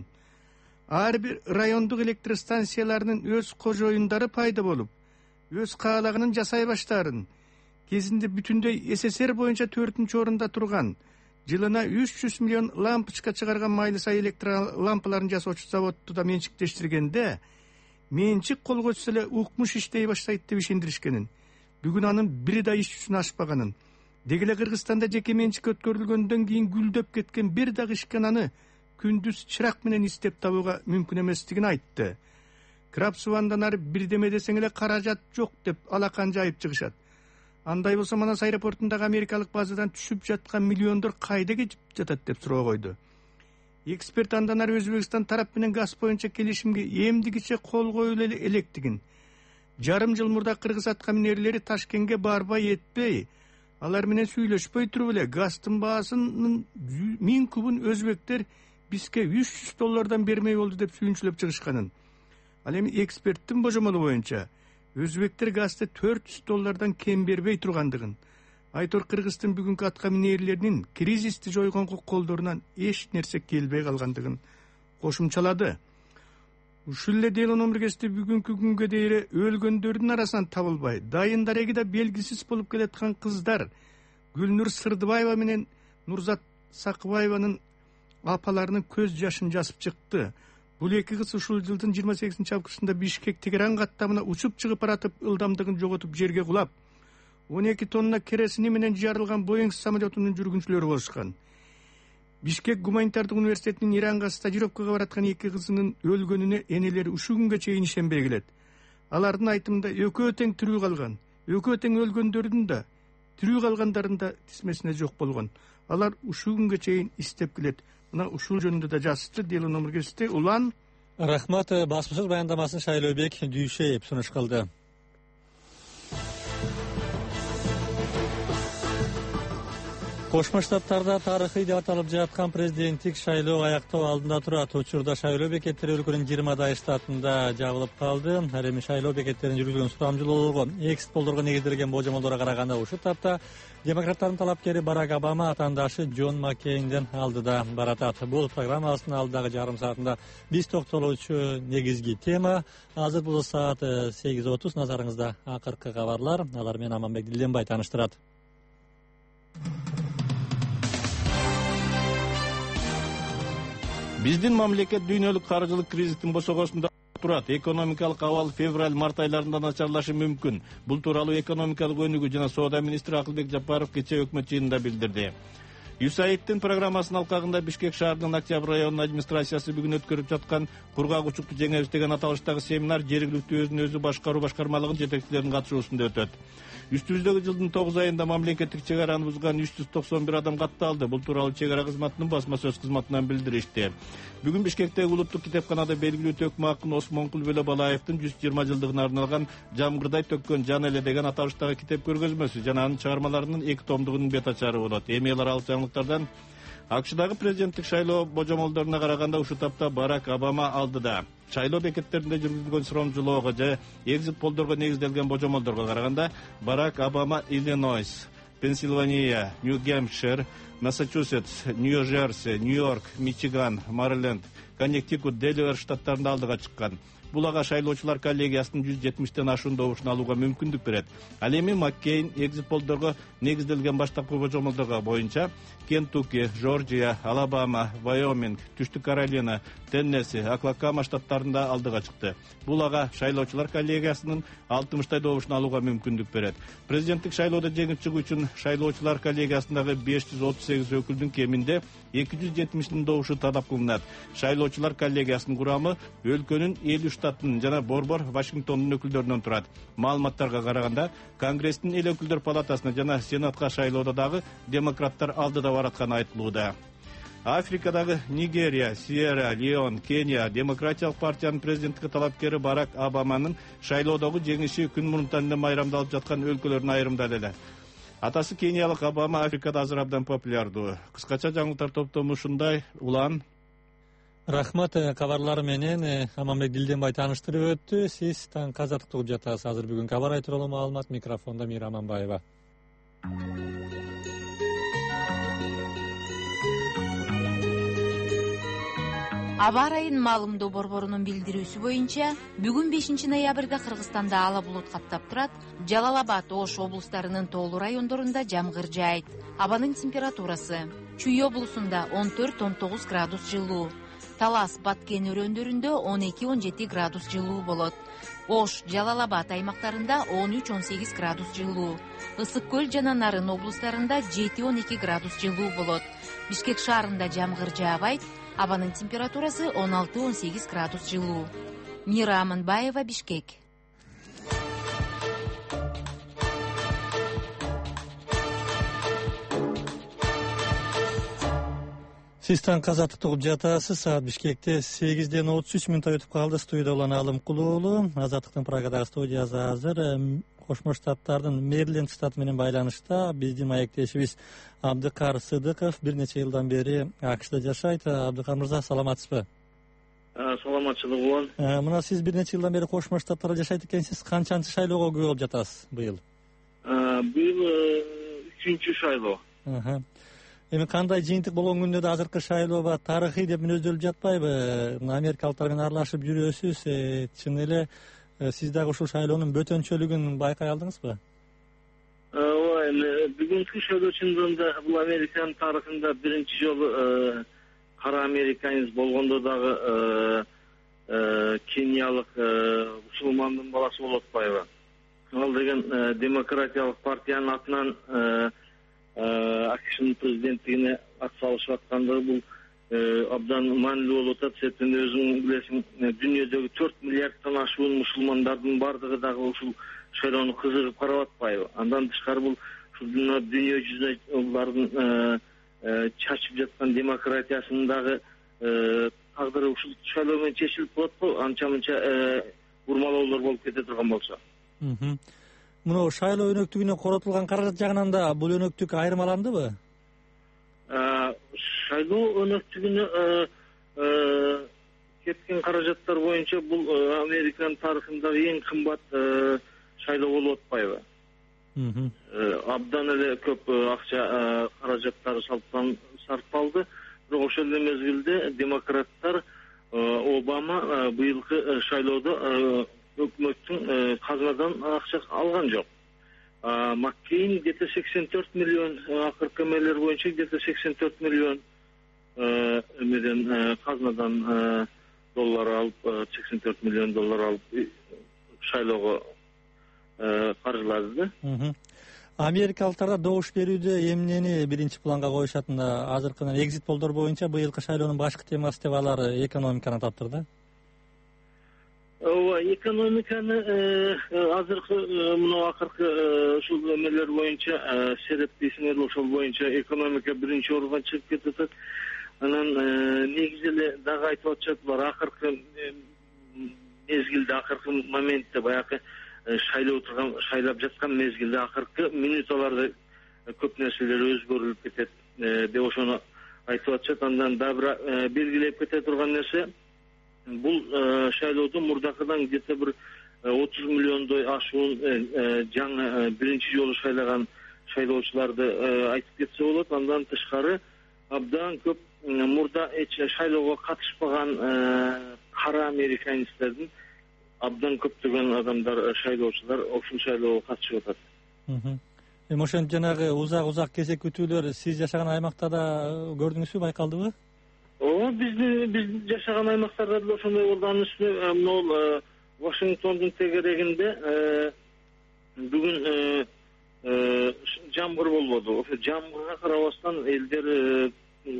ар бир райондук электр станцияларынын өз кожоюндары пайда болуп, өз каалаганын жасай баштаарын, кезинде бүтүндөй СССР боюнча 4-орунда турган, жылына 300 миллион лампочка чыгарган Майлысай электр лампаларын жасоочу заводду да менчиктештиргенде, менчик колго түшсө эле укмуш иштей баштайт деп ишендиришкенин, бүгүн анын бири да иш жүзүнө ашпаганын, деги эле Кыргызстанда жеке менчик өткөрүлгөндөн кийин гүлдөп кеткен бир дагы ишкананы күндүз чырак менен издеп табууга мүмкүн эместигин айтты. Крапсов андан ары бирдеме десең эле каражат жок деп алакан жайып чыгышат. Андай болсо Манас аэропортундагы америкалык базадан түшүп жаткан миллиондор кайда кетип жатат деп суроо койду. Эксперт андан ары Өзбекстан тарап менен газ боюнча келишимге эмдигиче кол коюлу электигин, жарым жыл мурда кыргыз аткаминерлери Ташкентке барбай этпей, алар менен сүйлөшпөй туруп эле газдын баасынын 1000 кубун өзбектер бизге $300 бермей болду деп сүйүнчүлөп чыгышканын. Ал эми эксперттин божомолу боюнча өзбектер газды $400 кем бербей тургандыгын, айтор Кыргыздын бүгүнкү аткаминерлеринин кризисти жойгонго колдорунан эч нерсе келбей калгандыгын кошумчалады. Ушул эле дело номер гезити бүгүнкү күнгө дейин өлгөндөрдүн арасынан табылбай, дайын дарегиде белгисиз болуп келаткан кыздар Гүлнур Сырдыбаева менен Нурзат Сакыбаеванын апаларынын көз жашын жазып чыкты. Бул эки кыз ушул жылдын 28-августунда Бишкек Тегеран каттамына учуп чыгып баратып ылдамдыгын жоготуп жерге кулап, 12 тонна керосини менен жарылган Boeing самолетунун жүргүнчүлөрү болушкан. Бишкек гуманитардык университетинин Иранга стажировкага бараткан 2 кызынын өлгөнүнө энелери ушул күнгө чейин ишенбей келет. Алардын айтымында экөө тең тирүү калган, экөө тең өлгөндөрдүн да, тирүү калгандардын да тизмесине жок болгон. Алар ушул күнгө чейин издеп келет. Мына ушул жөнүндө да жазышты Дело номер кезишти. Улан Рахмат. Басмасөз баяндамасын Шайлообек Дүйшеев сунуш кылды. Кошмо Штаттарда тарыхый деп аталып жаткан президенттик шайлоо аяктоо алдында турат. Учурда шайлоо бекеттери өлкөнүн 20 штатында жабылып калды. Ал эми шайлоо бекеттерин жүргүзгөн сурамжылоого, экс полдорго негизделген божомолдорго караганда ушул тапта демократтардын талапкери Барак Обама атаандашы Джон Маккейнден алдыда баратат. Бул программабыздын алдыдагы жарым саатында биз токтолуучу негизги тема. Азыр бул саат 8:30. Назарыңызда акыркы кабарлар. Алар менен Аманбек Дилденбай тааныштырат. Биздин мамлекет дүйнөлүк каржылык кризистин босогосунда турат. Экономикалык абал февраль-март айларында начарлашы мүмкүн. Бул тууралуу экономикалык өнүгүү жана соода министри Акылбек Жапаров кечээ өкмөт жыйынында билдирди. USAID-тин программасынын алкагында Бишкек шаарынын Октябрь районунун администрациясы бүгүн өткөрүп жаткан кургак учукту жеңебиз деген аталыштагы семинар жергиликтүү өзүн өзү башкаруу башкармалыгынын жетекчилеринин катышуусунда өтөт. Үстүбүздөгү жылдын 9 айында мамлекеттик чек араны бузган 391 адам катталды. Бул тууралуу чек ара кызматынын басма-сөз кызматынан билдиришти. Бүгүн Бишкектеги улуттук китепканада белгилүү төкмө акын Осмонкул Бөлөбалаевдин 120 жылдыгына арналган Жамгырдай төккөн жан эле деген аталыштагы китеп көргөзмөсү жана анын чыгармаларынын 2 томдугунун бет ачары болот. Эми аралык жаңылыктардан АКШдагы президенттик шайлоо божомолдоруна караганда ушул тапта Барак Обама алдыда. Шайлоо бекеттеринде жүргүзүлгөн сурамжылоого же экзит полдорго негизделген божомолдорго караганда Барак Обама Иллинойс, Пенсильвания, Нью-Гэмпшир, Массачусетс, Нью-Джерси, Нью-Йорк, Мичиган, Мэриленд, Коннектикут, Делавэр штаттарында алдыга чыккан. Бул ага шайлоочулар коллегиясынын 170тен ашуун добушун алууга мүмкүндүк берет. Ал эми Маккейн экзит полдорго негизделген баштапкы божомолдорго боюнча Кентукки, Жоржия, Алабама, Вайоминг, Түштүк Каролина, Теннесси, Оклахома штаттарында алдыга чыкты. Бул ага шайлоочулар коллегиясынын 60 добушун алууга мүмкүндүк берет. Президенттик шайлоодо жеңип чыгуу үчүн шайлоочулар коллегиясындагы 538 өкүлдүн кеминде 270 добушу талап кылынат. Шайлоочулар коллегиясынын курамы өлкөнүн 50 штаттын жана борбор Вашингтондун өкүлдөрүнөн турат. Маалыматтарга караганда, Конгресстин эл өкүлдөр палатасына жана Сенатка шайлоодо дагы демократтар алдыда баратканы айтылууда. Африкадагы Нигерия, Сьерра Леон, Кения демократиялык партиянын президенттикке талапкери Барак Обаманын шайлоодогу жеңиши күн мурунтан эле майрамдалып жаткан өлкөлөрдүн айрымдары эле. Атасы кениялык Обама Африкада азыр абдан популярдуу. Кыскача жаңылыктар топтому ушундай. Улан Рахмат. Кабарлар менен Аманбек Дилденбай тааныштырып өттү. Сиз таңкы азаттыкты угуп жатасыз. Азыр бүгүн кабар тууралуу маалымат, микрофондо Мира Аманбаева. Аба ырайынын маалымдоо борборунун билдирүүсү боюнча, бүгүн 5 ноябрда Кыргызстанда ала булут каптап турат. Жалал-Абад, Ош облустарынын тоолуу райондорунда жамгыр жаайт. Абанын температурасы: Чүй облусунда 14-19 градус жылуу, Талас, Баткен өрөөндөрүндө 12-17 градус жылуу болот. Ош, Жалал-Абад аймактарында 13-18 градус жылуу, Ысык көл жана Нарын облустарында 7-12 градус жылуу болот. Бишкек шаарында жамгыр жаабайт. Абанын температурасы 16-18 градус жылуу. Мира Аманбаева, Бишкек. Сиз таңкы азаттыкты угуп жатасыз. Саат Бишкекте 8:33 өтүп калды. Студияда улан Алым Кулуулу. Азаттыктын Прагадагы студиясы азыр Кошмо Штаттардын Мэриленд штаты менен байланышта биздин маектешибиз Абдыкар Сыдыков бир нече жылдан бери АКШда жашайт. Абдыкар мырза, саламатсызбы? Саламатчылык улан. Мына сиз бир нече жылдан бери Кошмо Штаттарда жашайт экенсиз. Канчанчы шайлоого күбө болуп жатасыз быйыл? Быйыл 3-чү шайлоо. Эми кандай жыйынтык болгон күндө да азыркы шайлоо тарыхый деп мүнөздөлүп жатпайбы? Америкалыктар менен аралашып жүрөсүз. Чын эле сиз дагы ушул шайлоонун бөтөнчөлүгүн байкай алдыңызбы? Ооба, эми бүгүнкү шайлоо чындыгында бул Американын тарыхында биринчи жолу кара американец болгондо дагы кениялык мусулмандын баласы болуп атпайбы? ал деген демократиялык партиянын атынан АКШнын президенттигине ат салышып аткандыгы бул абдан маанилүү болуп атат. Себептен өзүң билесиң, дүйнөдөгү 4 миллиардтан ашуун мусулмандардын бардыгы дагы ушул шайлоону кызыгып карап атпайбы? Андан тышкары бул дүйнө жүзүнө булардын чачып жаткан демократиясынын дагы тагдыры ушул шайлоо менен чечилип калат го, анча мынча урмалоолор болуп кете турган болсо. Мына шайлоо өнөктүгүнө коротулган каражат жагынан да бул өнөктүк айырмаландыбы? Шайлоо өнөктүгүнө кеткен каражаттар боюнча бул Американын тарыхындагы эң кымбат шайлоо болуп атпайбы? Абдан эле көп акча каражаттары сарпталды. Бирок ошол эле мезгилде демократтар Обама быйылкы шайлоодо өкмөттүн казынадан акча алган жок. Маккейн где-то 84 миллион, акыркы эмелер боюнча где-то 84 миллион эмеден казынадан доллар алып, 84 миллион доллар алып шайлоого каржылады. Америкалыктар да добуш берүүдө эмнени биринчи планга коюшатында? Азыркы экзит полдор боюнча быйылкы шайлоонун башкы темасы деп алар экономиканы атаптыр да. Ооба, экономиканы азыркы мына акыркы ушул эмелер боюнча сереп дейсиңер, ошол боюнча экономика биринчи орунга чыгып кетип атат. Анан негизи эле дагы айтып атышат, булар акыркы мезгилде, акыркы моментте, баягы шайлап жаткан мезгилде, акыркы минуталарда көп нерселер өзгөрүлүп кетет деп ошону айтып атышат. Андан дагы белгилеп кете турган нерсе, бул шайлоодо мурдакыдан где-то бир 30 миллиондой ашуун жаңы биринчи жолу шайлаган шайлоочуларды айтып кетсе болот. Андан тышкары абдан көп мурда шайлоого катышпаган кара американецтердин абдан көптөгөн адамдар, шайлоочулар ушул шайлоого катышып атат. Ошентип жанагы узак кезек күтүүлөр сиз жашаган аймакта да көрдүңүзбү, байкалдыбы? Ооба, биз жашаган аймактарда да ошондой болду. Анын үстүнө могул Вашингтондун тегерегинде бүгүн жамгыр болбоду. Ошо жамгырга карабастан элдер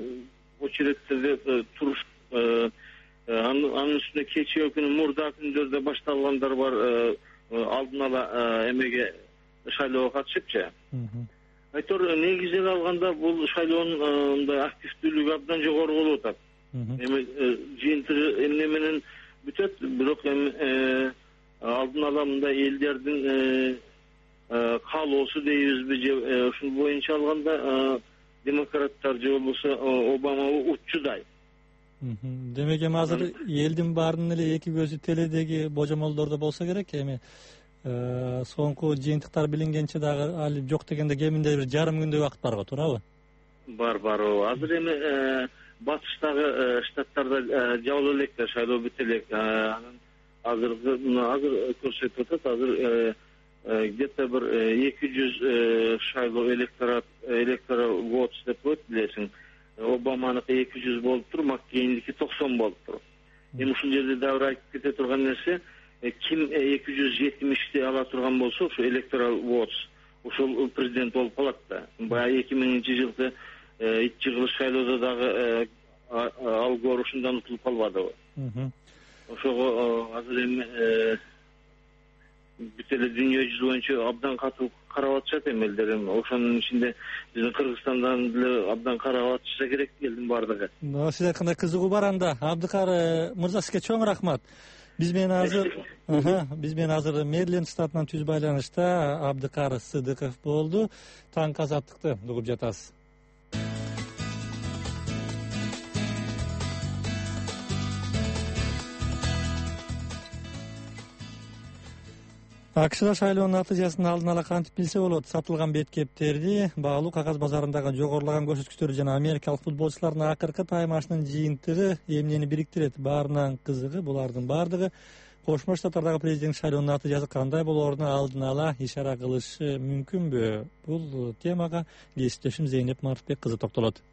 очередтерде туруп, анын үстүнө кечээ күнү, мурда күндөрдө башталгандар бар, алдын ала эмеге шайлоого катышыпчы. Айтор негизи алганда бул шайлоонун мындай активдүүлүгү абдан жогору болуп атат. Жыйынтыгы эмне менен бүтөт, бирок алдын ала мындай элдердин каалоосу дейбизби же ушул боюнча алганда демократтар же болбосо Обама уччудай. Демек эми азыр элдин баарынын эле эки көзү теледеги божомолдордо болсо керек. Эми соңку жыйынтыктар билингенче дагы али жок дегенде кеминде бир жарым күндөй убакыт барго, туурабы? Бар. Азыр эми батыштагы штаттарда жабыла элек, шайлоо бүтө элек. Азыр көрсөтүп атат, азыр где-то бир 200 шайлоо электорал votes деп коет, билесиң. Обаманыкы 200 болуп тур, Маккейндики 90 болуп тур. Эми ушул жерде дагы айтып кете турган нерсе, ким 270ти ала турган болсо, ошо электорал votes, ошол президент болуп калат да. Баягы 2000-жылкы ичи шайлоодо дагы Ал Гор ушундан утулуп калбадыбы? Ошого азыр эми бүт эле дүйнө жүзү боюнча абдан катуу карап атышат эми элдер. Ошонун ичинде биздин Кыргызстандан деле абдан карап атышса керек элдин баардыгы. Сиз айткандай кызыгуу бар анда. Абдыкар мырза, сизге чоң рахмат. Биз менен азыр Мэриленд штатынан түз байланышта Абдыкар Сыдыков болду. Таңкы азаттыкты угуп жатасыз. АКШда шайлоонун натыйжасын алдын ала кантип билсе болот? Сатылган бет кептерди, баалуу кагаз базарындагы жогорулаган көрсөткүчтөр жана америкалык футболчулардын акыркы таймашынын жыйынтыгы эмнени бириктирет? Баарынан кызыгы булардын баардыгы Кошмо Штаттардагы президент шайлоонун натыйжасы кандай болооруна алдын ала ишара кылышы мүмкүнбү? Бул темага кесиптешим Зейнеп Мартбек кызы токтолот.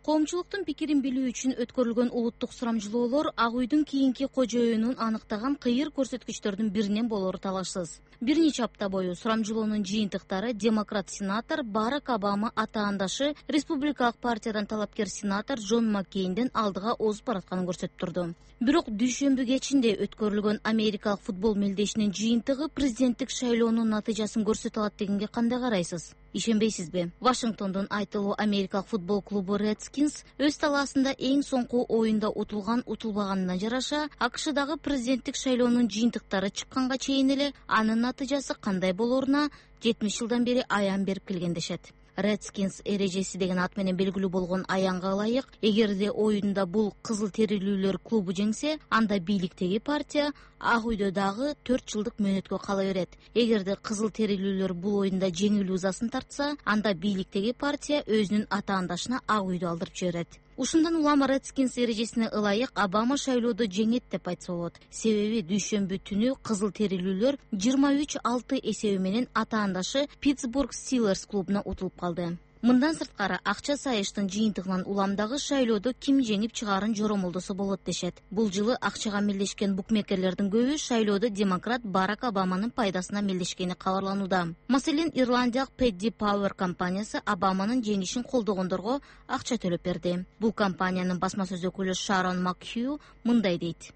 Коомчулуктун пикирин билүү үчүн өткөрүлгөн улуттук сурамжылоолор Ак үйдүн кийинки кожоюнун аныктаган кыйыр көрсөткүчтөрдүн биринен болору талашсыз. Бир нече апта бою сурамжылоонун жыйынтыктары демократ сенатор Барак Обама атаандашы республикалык партиядан талапкер сенатор Джон Маккейнден алдыга озуп баратканын көрсөтүп турду. Бирок дүйшөмбү кечинде өткөрүлгөн америкалык футбол мелдешинин жыйынтыгы президенттик шайлоонун натыйжасын көрсөтө алат дегенге кандай карайсыз? Ишенбейсизби? Вашингтондун айтылуу америкалык футбол клубу Redskins өз талаасында эң соңку оюнда утулбаганына жараша, АКШдагы президенттик шайлоонун жыйынтыктары чыкканга чейин эле анын натыйжасы кандай болоруна 70 жылдан бери аян берип келген дешет. Redskins эрежеси деген ат менен белгилүү болгон аянга ылайык, эгерде оюнда бул кызыл терилүүлөр клубу жеңсе, анда бийликтеги партия Ак үйдө дагы 4 жылдык мөөнөткө кала берет. Эгерде кызыл терилүүлөр бул оюнда жеңилүү ызасын тартса, анда бийликтеги партия өзүнүн атаандашына Ак үйдү алдырып жиберет. Ушундан улам Redskins эрежесине ылайык Обама шайлоодо жеңет деп айтса болот. Себеби дүйшөмбү түнү кызыл терилүүлөр 23-6 эсеби менен атаандашы Pittsburgh Steelers клубуна утулуп калды. Мындан сырткары акча сайыштын жыйынтыгынан уламдагы шайлоодо ким жеңип чыгаарын жоромолдосо болот дешет. Бул жылы акчага мелдешкен букмекерлердин көбү шайлоодо демократ Барак Обаманын пайдасына мелдешкени кабарланууда. Маселен, Ирландиялык Paddy Power компаниясы Обаманын жеңишин колдогондорго акча төлөп берди. Бул компаниянын басма сөз өкүлү Шарон Макхью мындай дейт: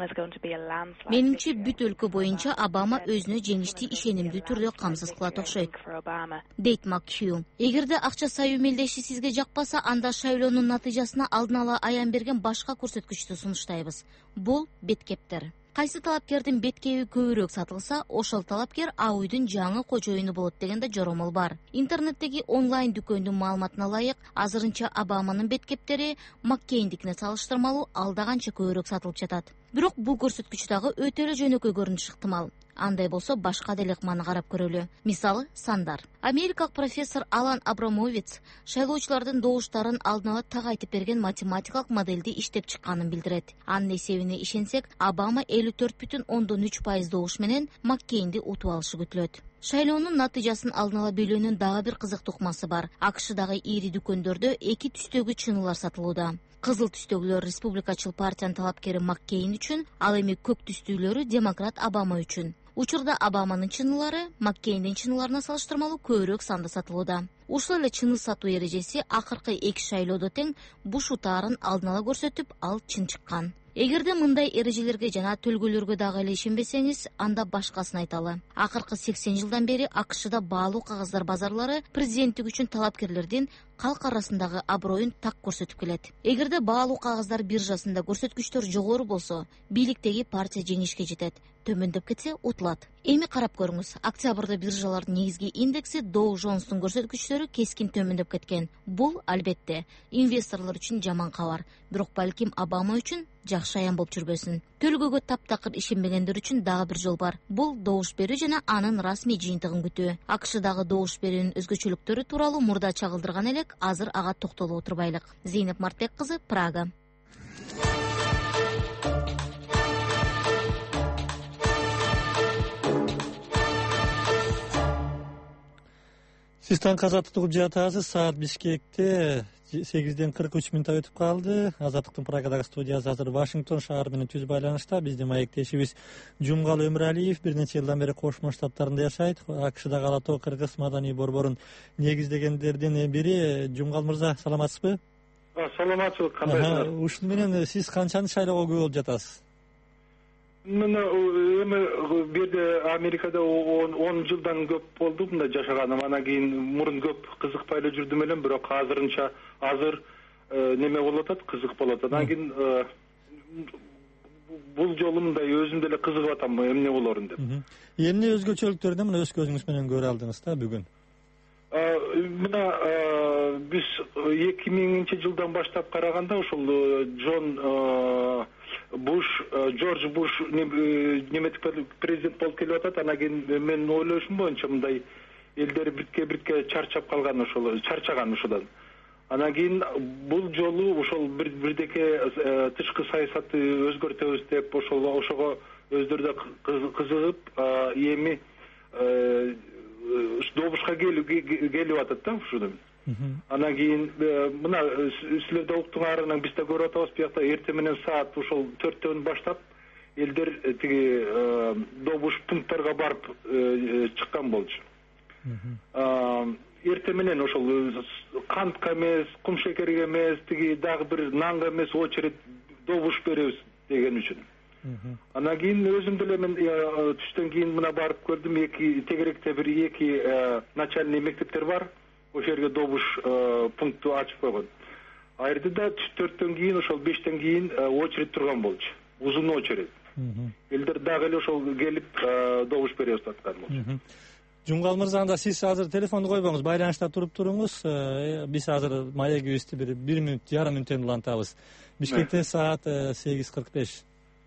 Менимче бүт өлкө боюнча Обама өзүнө жеңишти ишенимдүү түрдө камсыз кылат окшойт, дейт Макхью. Эгерде акча саюу мелдеши сизге жакпаса, анда шайлоонун натыйжасына алдын ала аян берген башка көрсөткүчтү сунуштайбыз. Бул беткептер. Кайсы талапкердин беткеби көбүрөөк сатылса, ошол талапкер Ак үйдүн жаңы кожоюну болот деген да жоромол бар. Интернеттеги онлайн дүкөндүн маалыматына ылайык, азырынча Обаманын беткептери Маккейндикине салыштырмалуу алда канча көбүрөөк сатылып жатат. Бирок бул көрсөткүч дагы өтө эле жөнөкөй көрүнүшү ыктымал. Андай болсо башка деле ыкманы карап көрөлү. Мисалы, сандар. Америкалык профессор Алан Абрамовиц шайлоочулардын добуштарын алдын ала так айтып берген математикалык модельди иштеп чыкканын билдирет. Анын эсебине ишенсек, Обама 54,3% добуш менен Маккейнди утуп алышы күтүлөт. Шайлоонун натыйжасын алдын ала билүүнүн дагы бир кызыктуу ыкмасы бар. АКШдагы ири дүкөндөрдө 2 түстөгү чыныйлар сатылууда. Кызыл түстөгүлөр республикачыл партиянын талапкери Маккейн үчүн, ал эми көк түстүүлөрү демократ Обама үчүн. Учурда Обаманын чыныйлары Маккейндин чыныйларына салыштырмалуу көбүрөөк санда сатылууда. Ушул эле чыны сатуу эрежеси акыркы 2 шайлоодо тең буш утаарын алдын ала көрсөтүп, ал чын чыккан. Эгерде мындай эрежелерге жана төлгөлөргө дагы эле ишенбесеңиз, анда башкасын айталы. Акыркы 80 жылдан бери АКШда баалуу кагаздар базарлары президенттик үчүн талапкерлердин калк арасындагы аброюн так көрсөтүп келет. Эгерде баалуу кагаздар биржасында көрсөткүчтөр жогору болсо, бийликтеги партия жеңишке жетет. Төмөндөп кетсе, утулат. Эми карап көрүңүз. Октябрда биржалардын негизги индекси Dow Jones'тун көрсөткүчтөрү кескин төмөндөп кеткен. Бул албетте инвесторлор үчүн жаман кабар. Бирок балким Обама үчүн жакшы аян болуп жүрбөсүн. Төлгөгө таптакыр ишенбегендер үчүн дагы бир жол бар. Бул добуш берүү жана анын расмий жыйынтыгын күтүү. АКШдагы добуш берүүнүн өзгөчөлүктөрү тууралуу мурда чагылдырган элек, азыр ага токтолуп отурбайлык. Зейнеп Мартек кызы, Прага. Сиз таң Азаттык угуп жатасыз. Саат Бишкекте 8:43 өтүп калды. Азаттыктын Прагадагы студиясы азыр Вашингтон шаары менен түз байланышта. Биздин маектешибиз Жумгал Өмүралиев бир нече жылдан бери Кошмо Штаттарында жашайт. АКШдагы Ала Тоо кыргыз маданий борборун негиздегендердин бири. Жумгал мырза, саламатсызбы? Саламатчылык, кандайсыздар? Ушун менен сиз канчаны шайлоого күбө болуп жатасыз? Мына эми бу жерде Америкада 10 жылдан көп болду мында жашаганым. Анан кийин мурун көп кызыкпай эле жүрдүм элем, бирок азыр неме болуп атат, кызык болуп атат. Анан кийин бул жолу мындай өзүм деле кызыгып атам, эмне болорун деп. Эмне өзгөчөлүктөрдү мына өз көзүңүз менен көрө алдыңыз да бүгүн? Мына биз 2000-жылдан баштап караганда ошол Джордж Буш неметип президент болуп келип атат. Анан кийин менин ойлошум боюнча мындай элдер бирке чарчап калган, ошол чарчаган ушудан. Анан кийин бул жолу ошол бирдеке тышкы саясатты өзгөртөбүз деп ошого өздөрү да кызыгып, эми добушка келип атат да ушудан. Анан кийин мына силерде уктуңарынан биз да көрүп атабыз, биякта эртең менен саат ошол 4-төн баштап элдер тиги добуш пункттарга барып чыккан болчу. Эртең менен ошол кантка эмес, кум шекерге эмес, тиги дагы бир нанга эмес очередь добуш беребиз деген үчүн. Анан кийин өзүм деле мен түштөн кийин мына барып көрдүм, тегеректе бир 2 начальный мектептер бар. Ошол жерге добуш пункту ачып койгон. Айрды да 4-төн кийин ошол 5-тен кийин очередь турган болчу. Узун очередь. Элдер дагы эле ошол келип добуш беребиз деп аткан болчу. Жумгал мырза, анда сиз азыр телефонду койбоңуз, байланышта туруп туруңуз. Биз азыр маегибизди бир 1 мүнөт, жарым мүнөттөн улантабыз. Бишкекте саат 8:45.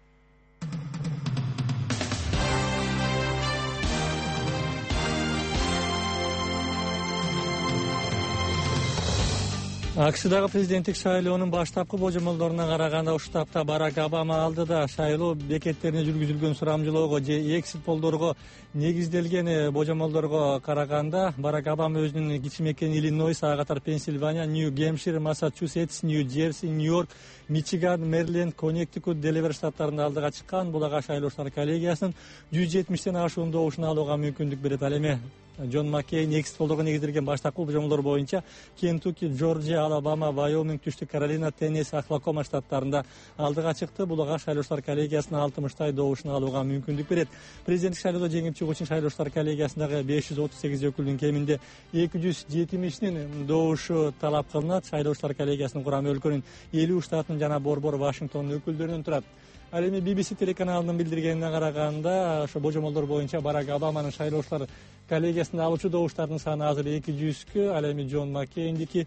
АКШдагы президенттик шайлоонун баштапкы божомолдоруна караганда ушул тапта Барак Обама алды да шайлоо бекеттерине жүргүзүлгөн сурамжылоого же экзит полдорго негизделген божомолдорго караганда Барак Обама өзүнүн кичимекей Иллинойс, ага катар Пенсильвания, Нью-Гэмпшир, Массачусетс, Нью-Джерси, Нью-Йорк, Мичиган, Мэриленд, Коннектикут, Делавер штаттарында алдыга чыккан. Бул ага шайлоочулар коллегиясынын 170тен ашуун добушун алууга мүмкүндүк берет. Ал эми Джон Маккейн экзит полдорго негизделген баштапкы божомолдор боюнча Кентукки, Джорджия, Алабама, Вайоминг, Түштүк Каролина, Теннесси, Оклахома штаттарында алдыга чыкты. Бул ага шайлоочулар коллегиясынын 60 добушун алууга мүмкүндүк берет. Президенттик шайлоодо жеңип чыгуу үчүн шайлоочулар коллегиясындагы 538 өкүлдүн кеминде 270 добушу талап кылынат. Шайлоочулар коллегиясынын курамы өлкөнүн 50 штатынын жана борбор Вашингтондун өкүлдөрүнөн турат. Ал эми BBC телеканалынын билдиргенине караганда, ошо божомолдор боюнча Барак Обаманын шайлоочулар коллегиясында алуучу добуштардын саны азыр 200кө, ал эми Джон Маккейндики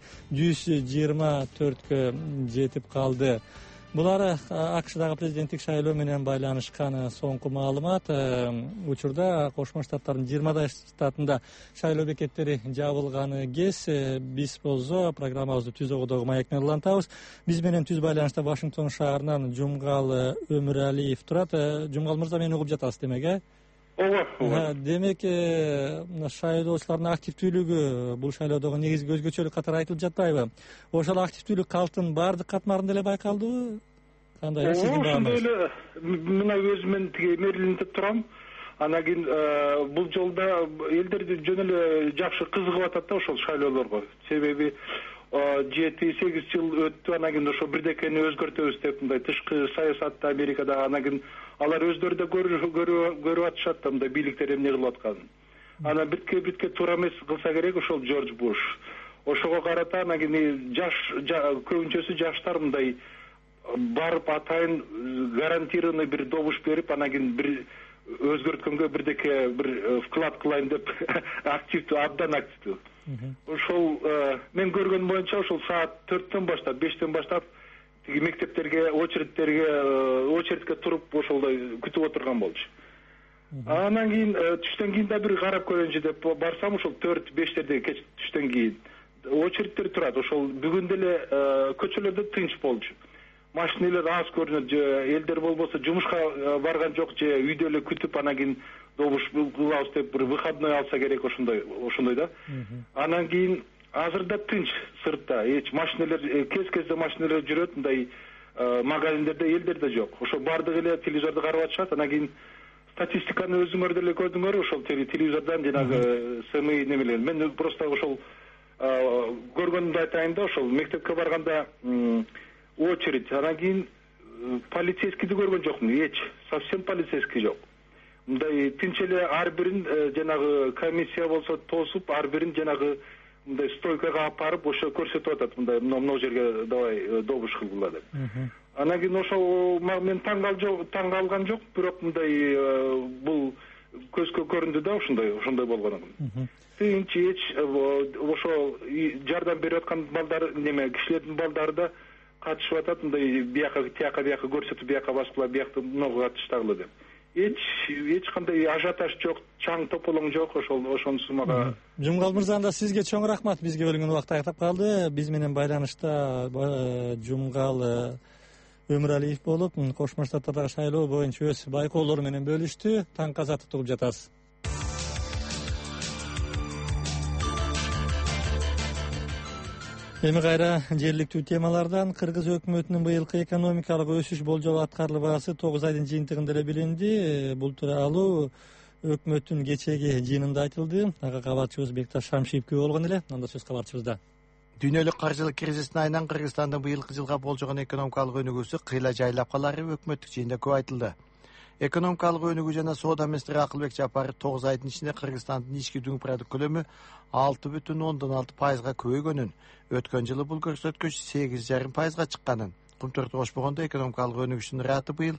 124кө жетип калды. Булар АКШдагы президенттик шайлоо менен байланышкан соңку маалымат. Учурда Кошмо Штаттардын 20 штатында шайлоо бекеттери жабылганы кез. Биз болсо программабызды түз огодогу маектен улантабыз. Биз менен түз байланышта Вашингтон шаарынан Жумгал Өмүралиев турат. Жумгал мырза, мени угуп жатасыз демек, э? Ооба. Демек, шайлоочулардын активдүүлүгү бул шайлоодогу негизги өзгөчөлүк катары айтылып жатпайбы? Ошол активдүүлүк калктын баардык катмарында эле байкалдыбы? Кандай сиздин баамыңыз? Ошондой эле, мына өзүм мен тиги Мэрилендте турам. Анан кийин бул жолда элдер жөн эле жакшы кызыгып атат да ошол шайлоолорго. Себеби 7-8 жыл өттү, анан кийин ошо бирдекени өзгөртөбүз деп мындай тышкы саясатта Америкада, анан кийин алар өздөрү да көрүп атышат да мындай бийликтер эмне кылып атканын. Анан битке туура эмес кылса керек ошол Джордж Буш. Ошого карата анан кийин көбүнчөсү жаштар мындай барып атайын гарантированный бир добуш берип, анан кийин бир өзгөрткөнгө бирдеке бир вклад кылайын деп активдүү, абдан активдүү. Ошол мен көргөн боюнча ошол саат 4-төн баштап, 5-тен баштап тиги мектептерге, очередке туруп ошолдой күтүп отурган болчу. Анан кийин түштөн кийин да бир карап көрөйүнчү деп барсам, ошол 4-5терде кеч түштөн кийин очередтер турат. Ошол бүгүн деле көчөлөрдө тынч болчу. Машиналар аз көрүнөт, элдер болбосо жумушка барган жок, же үйдө эле күтүп, анан кийин добуш кылабыз деп бир выходной алса керек, ошондой да. Анан кийин азырда тынч сыртта, эч машиналар, кез-кезде машиналар жүрөт, мындай магазиндерде элдер да жок. Ошо бардыгы эле телевизорду карап атышат. Анан кийин статистиканы өзүңөр деле көрдүңөр, ошол телевизордон жанагы СМИ немелер. Мен просто ошол көргөнүмдү айтайын да, ошол мектепке барганда очередь, анан кийин полицейскийди көргөн жокмун, эч, совсем полицейский жок. Мындай тынч эле ар бирин жанагы комиссия болсо тосуп, ар бирин жанагы мындай стойкага алып барып, ошо көрсөтүп атат, мындай мына жерге давай добуш кылгыла деп. Анан кийин ошол мен таң калган жок, бирок мындай бул көзгө көрүндү да, ошондой болгону. Тынч, эч ошо жардам берип аткан балдар, кишилердин балдары да катышып атат, мындай тияка көрсөтүп, бияка баскыла, биякты много катыштагыла деп. Эч кандай ажиотаж жок, чаң тополоң жок, ошонусу мага. Жумгал мырза, анда сизге чоң рахмат. Бизге бөлүнгөн убакыт аяктап калды. Биз менен байланышта Жумгал Өмүралиев болуп, Кошмо Штаттардагы шайлоо боюнча өз байкоолору менен бөлүштү. Таң казаты тугуп жатасыз. Эми кайра жергиликтүү темалардан Кыргыз өкмөтүнүн быйылкы экономикалык өсүш болжолу аткарылбаасы 9 айдын жыйынтыгында эле билинди. Бул тууралуу өкмөттүн кечээги жыйынында айтылды. Ага кабарчыбыз Бекташ Шамшиев күбө болгон эле. Анда сөз кабарчыбызда. Дүйнөлүк каржылык кризисине айынан Кыргызстандын быйылкы жылга болжогон экономикалык өнүгүүсү кыйла жайлап калары өкмөттүк жыйында көп айтылды. Экономикалык өнүгүү жана соода министри Акылбек Жапаров 9 айдын ичинде Кыргызстандын ички дүң продукт көлөмү 6,6% көбөйгөнүн, өткөн жылы бул көрсөткүч 8,5%га чыкканын, Кумтөртү кошпогондо экономикалык өнүгүштүн ыраты быйыл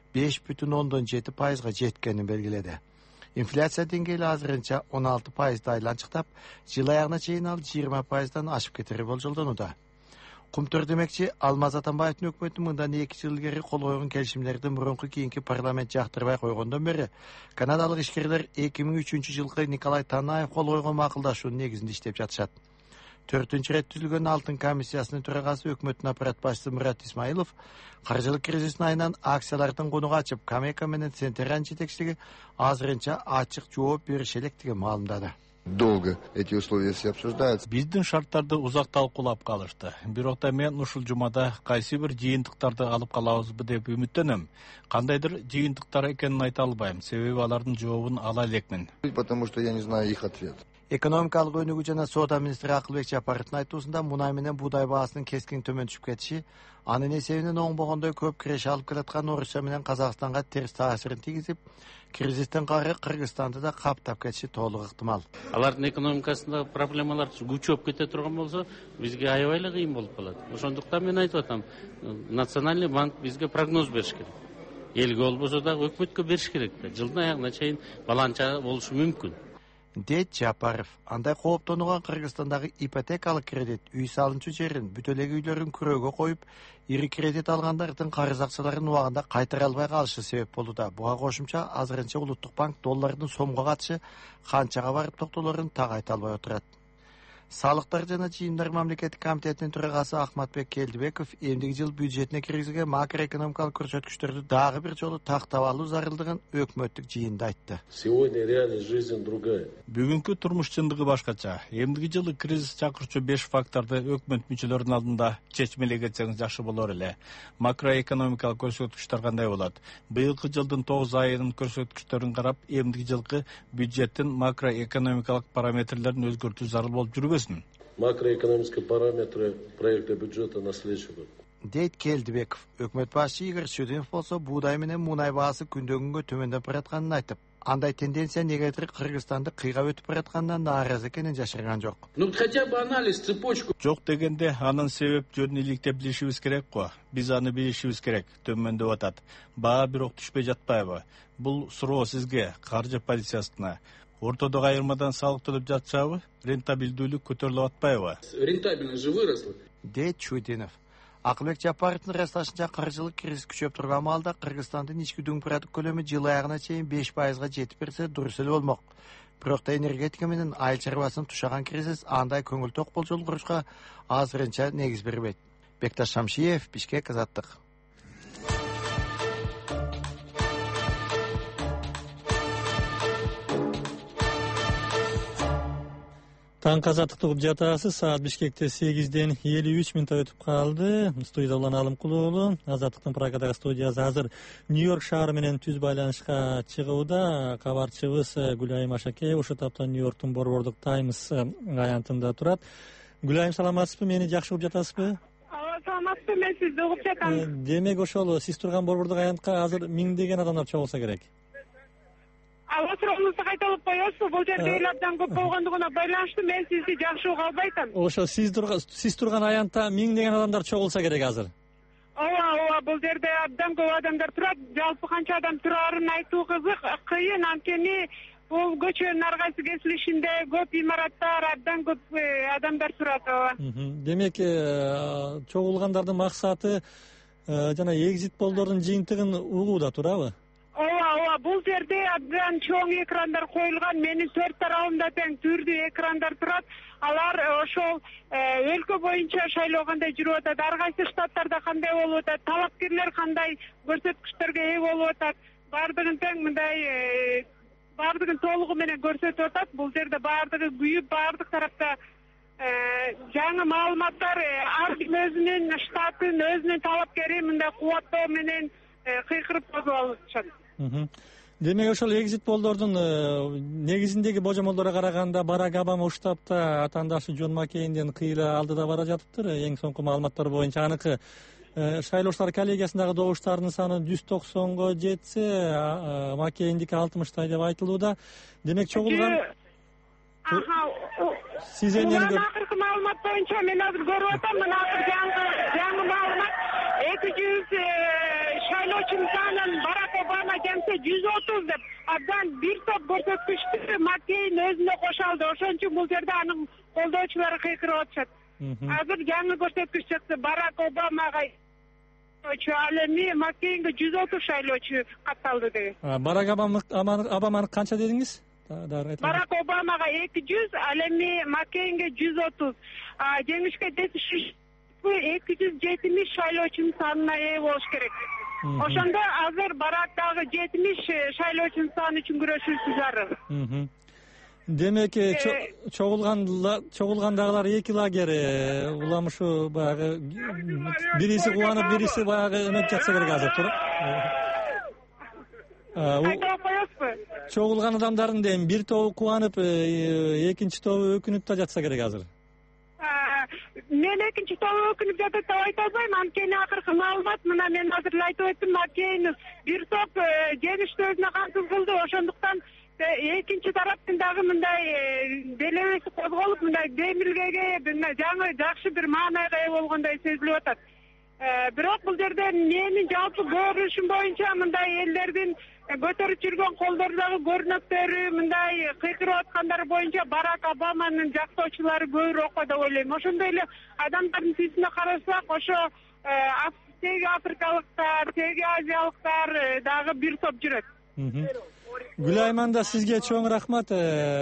5,7%га жеткенин белгиледи. Инфляция деңгээли азырынча 16%да айланчыктап, жыл аягына чейин ал 20%дан ашып кетери болжолдонууда. Кумтөр демекчи, Алмаз Атамбаевдин өкмөтү мындан 2 жыл илгери кол койгон келишимдердин мурунку кийинки парламент жактырбай койгондон бери канадалык ишкерлер 2003 жылкы Николай Танаев кол койгон макулдашуунун негизинде иштеп жатышат. 4-нчү рет түзүлгөн Алтын комиссиясынын төрагасы өкмөттүн аппарат башчысы Мурат Исмаилов каржылык кризисине айынан акциялардын конугу ачып, Камека менен Центеран жетекчилиги азырынча ачык жооп берише электигин маалымдады. Долго эти условия все обсуждаются. Биздин шарттарды узак талкуулап калышты. Бирок да мен ушул жумада кайсы бир жыйынтыктарды алып калабызбы деп үмүттөнөм. Кандайдыр жыйынтыктар экенин айта албайм, себеби алардын жообун ала элекмин. Потому что я не знаю их ответ. Экономикалык өнүгүү жана соода министри Акылбек Жапаровдун айтуусунда мунай менен буудай баасынын кескин төмөн түшүп кетиши анын эсебинен оңбогондой көп киреше алып келаткан Орусия менен Казакстанга терс таасирин тийгизип, кризистен кары Кыргызстанды да каптап кетиши толук ыктымал. Алардын экономикасында проблемалар күчөп кете турган болсо, бизге аябай эле кыйын болуп калат. Ошондуктан мен айтып атам, Национальный банк бизге прогноз бериш керек. Элге болбосо да өкмөткө бериш керек да. Жылдын аягына чейин баланча болушу мүмкүн. Дейт Жапаров, андай кооптонуган Кыргызстандагы ипотекалык кредит үй салынчу жерин, бүтөлөг үйлөрүн күрөөгө коюп, ири кредит алгандардын карыз акчаларын убагында кайтара албай калышы себеп болууда. Буга кошумча азырынча Улуттук банк доллардын сомго катышы канчага барып токтолорун так айта албай отурат. Салыктар жана чыйымдар мамлекеттик комитетинин төрагасы Ахматбек Келдибеков эмдиги жыл бюджетине киргизилген макроэкономикалык көрсөткүчтөрдү дагы бир жолу тактап алуу зарылдыгын өкмөттүк жыйында айтты. Сегодня реальность жизнь другая. Бүгүнкү турмуш чындыгы башкача. Эмдиги жылы кризис чакырчу 5 факторду өкмөт мүчөлөрүнүн алдында чечмелей кетсеңиз жакшы болор эле. Макроэкономикалык көрсөткүчтөр кандай болот? Быйылкы жылдын 9 айынын көрсөткүчтөрүн карап, эмдиги жылкы бюджеттин макроэкономикалык параметрлерин өзгөртүү зарыл болуп жүрбөсүн. Макроэкономические параметры проекта бюджета на следующий год. Дейт Келдибеков, өкмөт башчы Игорь Чудинов болсо буудай менен мунай баасы күндөн-күнгө төмөндөп баратканын айтып, андай тенденция негатив Кыргызстанды кыйгап өтүп баратканынан нааразы экенин жашырган жок. Ну хотя бы анализ, цепочку. Жок дегенде анын себеп жөнүн иликтеп билишибиз керек го. Биз аны билишибиз керек. Төмөндөп атат. Баа бирок түшпөй жатпайбы? Бул суроо сизге, каржы полициясына. Ортодогу айырмадан салык төлөп жатышабы? Рентабелдүүлүк көтөрүлүп атпайбы? Рентабельность же выросла. Дейт Чудинов. Акылбек Жапаровдун ырасташынча каржылык кризис күчөп турган маалда Кыргызстандын ички дүң продукт көлөмү жыл аягына чейин 5%га жетип берсе дурус эле болмок. Бирок да энергетика менен айыл чарбасын тушаган кризис андай көңүл ток болжол курушка азырынча негиз бербейт. Бекташ Шамшиев, Бишкек, Азаттык. Таң Азаттыкты угуп жатасыз. Саат Бишкекте 8-ден 53 мүнөт өтүп калды. Студияда улан Алымкул уулу. Азаттыктын Прагадагы студиясы азыр Нью-Йорк шаары менен түз байланышка чыгууда. Кабарчыбыз Гүлайым Ашакеева ушул тапта Нью-Йорктун Борбордук Таймс аянтында турат. Гүлайым, саламатсызбы? Мени жакшы угуп жатасызбы? Саламатсызбы, мен сизди угуп жатам. Демек ошол сиз турган Борбордук аянтка азыр миңдеген адамдар чогулса керек. Суроңузду кайталап коесузбу? Бул жерде эл абдан көп болгондугуна байланыштуу мен сизди жакшы уга албайтам. Ошо сиз турган аянтта миңдеген адамдар чогулса керек азыр. Ооба, бул жерде абдан көп адамдар турат. Жалпы канча адам турарын айтуу кыйын, анткени бул көчөнүн ар кайсы кесилишинде көп имараттар, абдан көп адамдар турат. Демек, чогулгандардын максаты жана экзит полдордун жыйынтыгын угууда турабы? Ооба, бул жерде абдан чоң экрандар коюлган. Менин төрт тарабымда тең түрдүү экрандар турат. Алар ошол өлкө боюнча шайлоо кандай жүрүп атат, ар кайсы штаттарда кандай болуп атат, талапкерлер кандай көрсөткүчтөргө ээ болуп атат, баардыгын тең мындай баардыгын толугу менен көрсөтүп атат. Бул жерде баардыгы күйүп, баардык тарапта жаңы маалыматтар ар ким өзүнүн штатын, өзүнүн талапкерин мындай кубаттоо менен кыйкырып козуп алышат. Демек ошол экзит полдордун негизиндеги божомолдорго караганда Барак Обама уштапта атаандашы Джон Маккейнден кыйла алдыда бара жатыптыр. Эң соңку маалыматтар боюнча аныкы шайлоочулар коллегиясындагы добуштардын саны 190го жетсе, Маккейндики 60 деп айтылууда. Демек чогулган сиз акыркы маалымат боюнча мен азыр көрүп атам, мына жаңы маалымат 200 шайлоочунун санын Барак Обама жеңсе 130 деп абдан бир топ көрсөткүчтү Маккейн өзүнө кошо алды. Ошон үчүн бул жерде анын колдоочулары кыйкырып атышат. Азыр жаңы көрсөткүч чыкты. Барак Обамага ал эми Маккейнге 130 шайлоочу катталды деп. Барак Обаманы канча дедиңиз? Барак Обамага 200, ал эми Маккейнге 130. Жеңишке жетишиш 270 шайлоочунун санына ээ болуш керек. Ошондо азыр Барак дагы 70 шайлоочунун саны үчүн күрөшүүсү зарыл. Демек чогулгандагылар эки лагер, улам ушу баягы бириси кубанып, бириси баягы эметип жатса керек азыр, туура? Айтып коесузбу? Чогулган адамдардын дейм бир тобу кубанып, экинчи тобу өкүнүп да жатса керек азыр. Мен экинчи тобу өкүнүп жатат деп айта албайм. Анткени акыркы маалымат мына мен азыр эле айтып өттүм, Маккейн бир топ жеңишти өзүнө камсыз кылды. Ошондуктан экинчи тараптын дагы мындай делебеси козголуп, мындай демилгеге жаңы жакшы бир маанайга ээ болгондой сезилип атат. Бирок бул жерде менин жалпы көрүнүшүм боюнча мындай элдердин көтөрүп жүргөн колдордогу көрнөктөрү, мындай кыйкырып аткандары боюнча Барак Обаманын жактоочулары көбүрөөк деп ойлойм. Ошондой эле адамдардын тизине карасак, ошо теги африкалыктар, теги азиялыктар дагы бир топ жүрөт. Гүлайман да сизге чоң рахмат.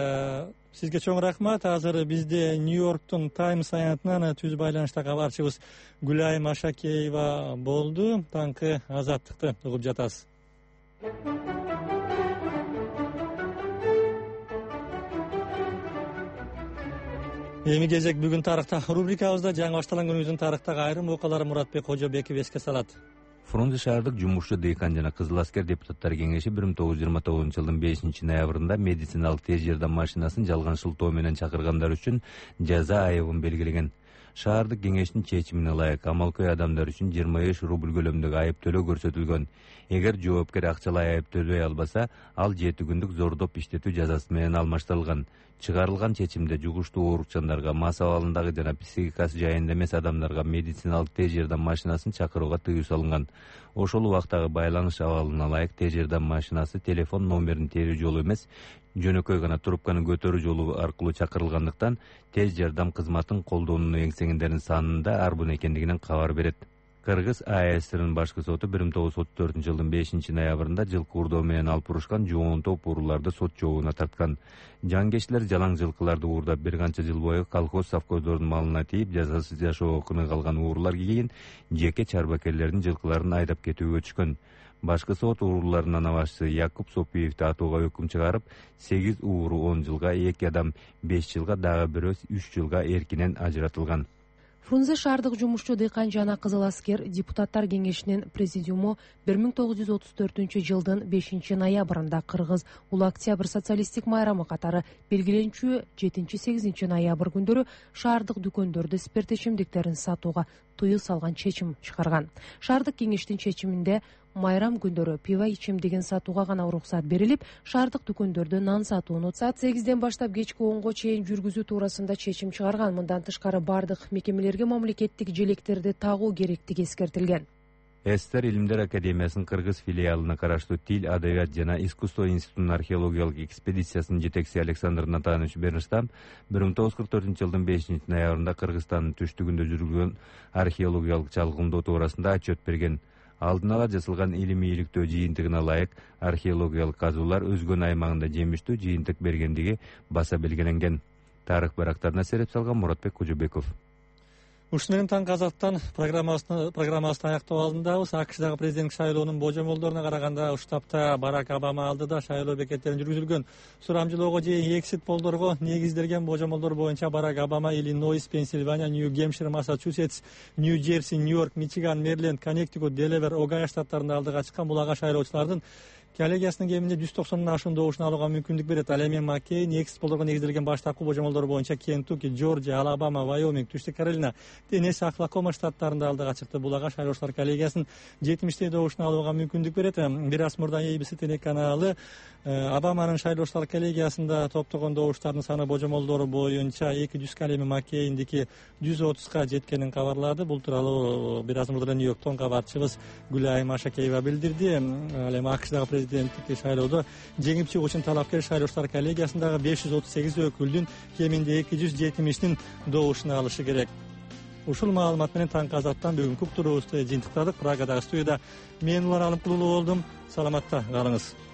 Азыр бизде Нью-Йорктун Таймс аянтынан түз байланышта кабарчыбыз Гүлайым Ашакеева болду. Таңкы азаттыкты угуп жатасыз. Эми кезек бүгүн тарыхта рубрикабызда жаңы башталган күнүбүздүн тарыхтагы айрым окуялары Муратбек Кожобеков эске салат. Фрунзе шаардык жумушчу дыйкан жана Кызыл аскер депутаттар кеңеши 1929-жылдын 5-ноябрында медициналык тез жардам машинасын жалган шылтоо менен чакыргандар үчүн жаза айыбын белгилеген. Шаардык кеңештин чечимине ылайык амалкөй адамдар үчүн 25 рубль көлөмүндөгү айып төлөө көрсөтүлгөн. Эгер жоопкер акчалай айып төлөй албаса, ал 7 күндүк зордоп иштетүү жазасы менен алмаштырылган. Чыгарылган чечимде жугуштуу оорукчандарга, мас абалындагы жана психикасы жайында эмес адамдарга медициналык тез жардам машинасын чакырууга тыюу салынган. Ошол убактагы байланыш абалына ылайык тез жардам машинасы телефон номерин терүү жолу эмес, жөнөкөй гана трубканы көтөрүү жолу аркылуу чакырылгандыктан тез жардам кызматын колдонууну эңсегендердин санында арбын экендигинен кабар берет. Кыргыз АСРнын башкы соту 1934-жылдын 5-ноябрында жылкы уурдоо менен алып урушкан жоон топ урууларды сот жообуна тарткан. Жангечтилер жалаң жылкыларды уурдап бир канча жыл бою колхоз совхоздордун малына тийип жазасыз жашоого кыны калган уруулар кийин жеке чарбакерлердин жылкыларын айдап кетүүгө түшкөн. Башкы сот уруулардын анабашчысы Якуп Сопиевди атууга өкүм чыгарып, 8 ууру 10 жылга, 2 адам 5 жылга, дагы бирөө 3 жылга эркинен ажыратылган. Фрунзе шаардык жумушчу дыйкан жана Кызыл аскер депутаттар кеңешинин президиуму 1934-жылдын 5-ноябрында Кыргыз Улуу Октябрь социалисттик майрамы катары белгиленчү 7-8 ноябрь күндөрү шаардык дүкөндөрдө спирт ичимдиктерин сатууга тыюу салган чечим чыгарган. Шаардык кеңештин чечиминде майрам күндөрү пиво ичимдигин сатууга гана уруксат берилип, шаардык дүкөндөрдө нан сатууну саат 8ден баштап кечки 10го чейин жүргүзүү туурасында чечим чыгарган. Мындан тышкары бардык мекемелерге мамлекеттик желектерди тагуу керектиги эскертилген. СССР Илимдер академиясынын Кыргыз филиалына караштуу Тил, адабият жана искусство институтунун археологиялык экспедициясынын жетекчиси Александр Натанович Бернштам 1944-жылдын 5-ноябрында Кыргызстандын түштүгүндө жүргүзүлгөн археологиялык чалгындоо туурасында отчет берген. Алдын ала жасалган илимий иликтөө жыйынтыгына ылайык археологиялык казуулар өзгөн аймагында жемиштүү жыйынтык бергендиги баса белгиленген. Тарых барактарына сереп салган Муратбек Кожобеков. Ушун менен таң казактан программабызды аяктоо алдындабыз. АКШдагы президенттик шайлоонун божомолдоруна караганда Штатта Барак Обама алдыда шайлоо бекеттерин жүргүзүлгөн сурамжылоого же экзит полдорго негизделген божомолдор боюнча Барак Обама Иллинойс, Пенсильвания, Нью-Гемпшир, Массачусетс, Нью-Джерси, Нью-Йорк, Мичиган, Мэриленд, Коннектикут, Делавер, Огайо штаттарында алдыга чыккан. Бул ага шайлоочулардын коллегиясынын кеминде 190 ашуун добушун алууга мүмкүндүк берет. Ал эми Маккейн экзит полдорго негизделген баштапкы божомолдор боюнча Кентукки, Джорджия, Алабама, Вайоминг, Түштүк Каролина, Теннесси, Оклахома штаттарында алдыга чыкты. Бул ага шайлоочулар коллегиясынын 70 добушун алууга мүмкүндүк берет. Бир аз мурда ABC телеканалы Обаманын шайлоочулар коллегиясында топтогон добуштардын саны божомолдору боюнча 200 ал эми Маккейндики 130га жеткенин кабарлады. Бул тууралуу бир аз мурда Нью-Йорктон кабарчыбыз Гүлайым Ашакеева билдирди. Ал эми АКШдагы президенттик шайлоодо жеңип чыгуу үчүн талапкер шайлоочулар коллегиясындагы 538 өкүлдүн кеминде 270-ин добушун алышы керек. Ушул маалымат менен таң казактан бүгүнкү турубузду жыйынтыктадык. Прагадагы студияда мен Улан Алымкулуу болдум. Саламатта калыңыз.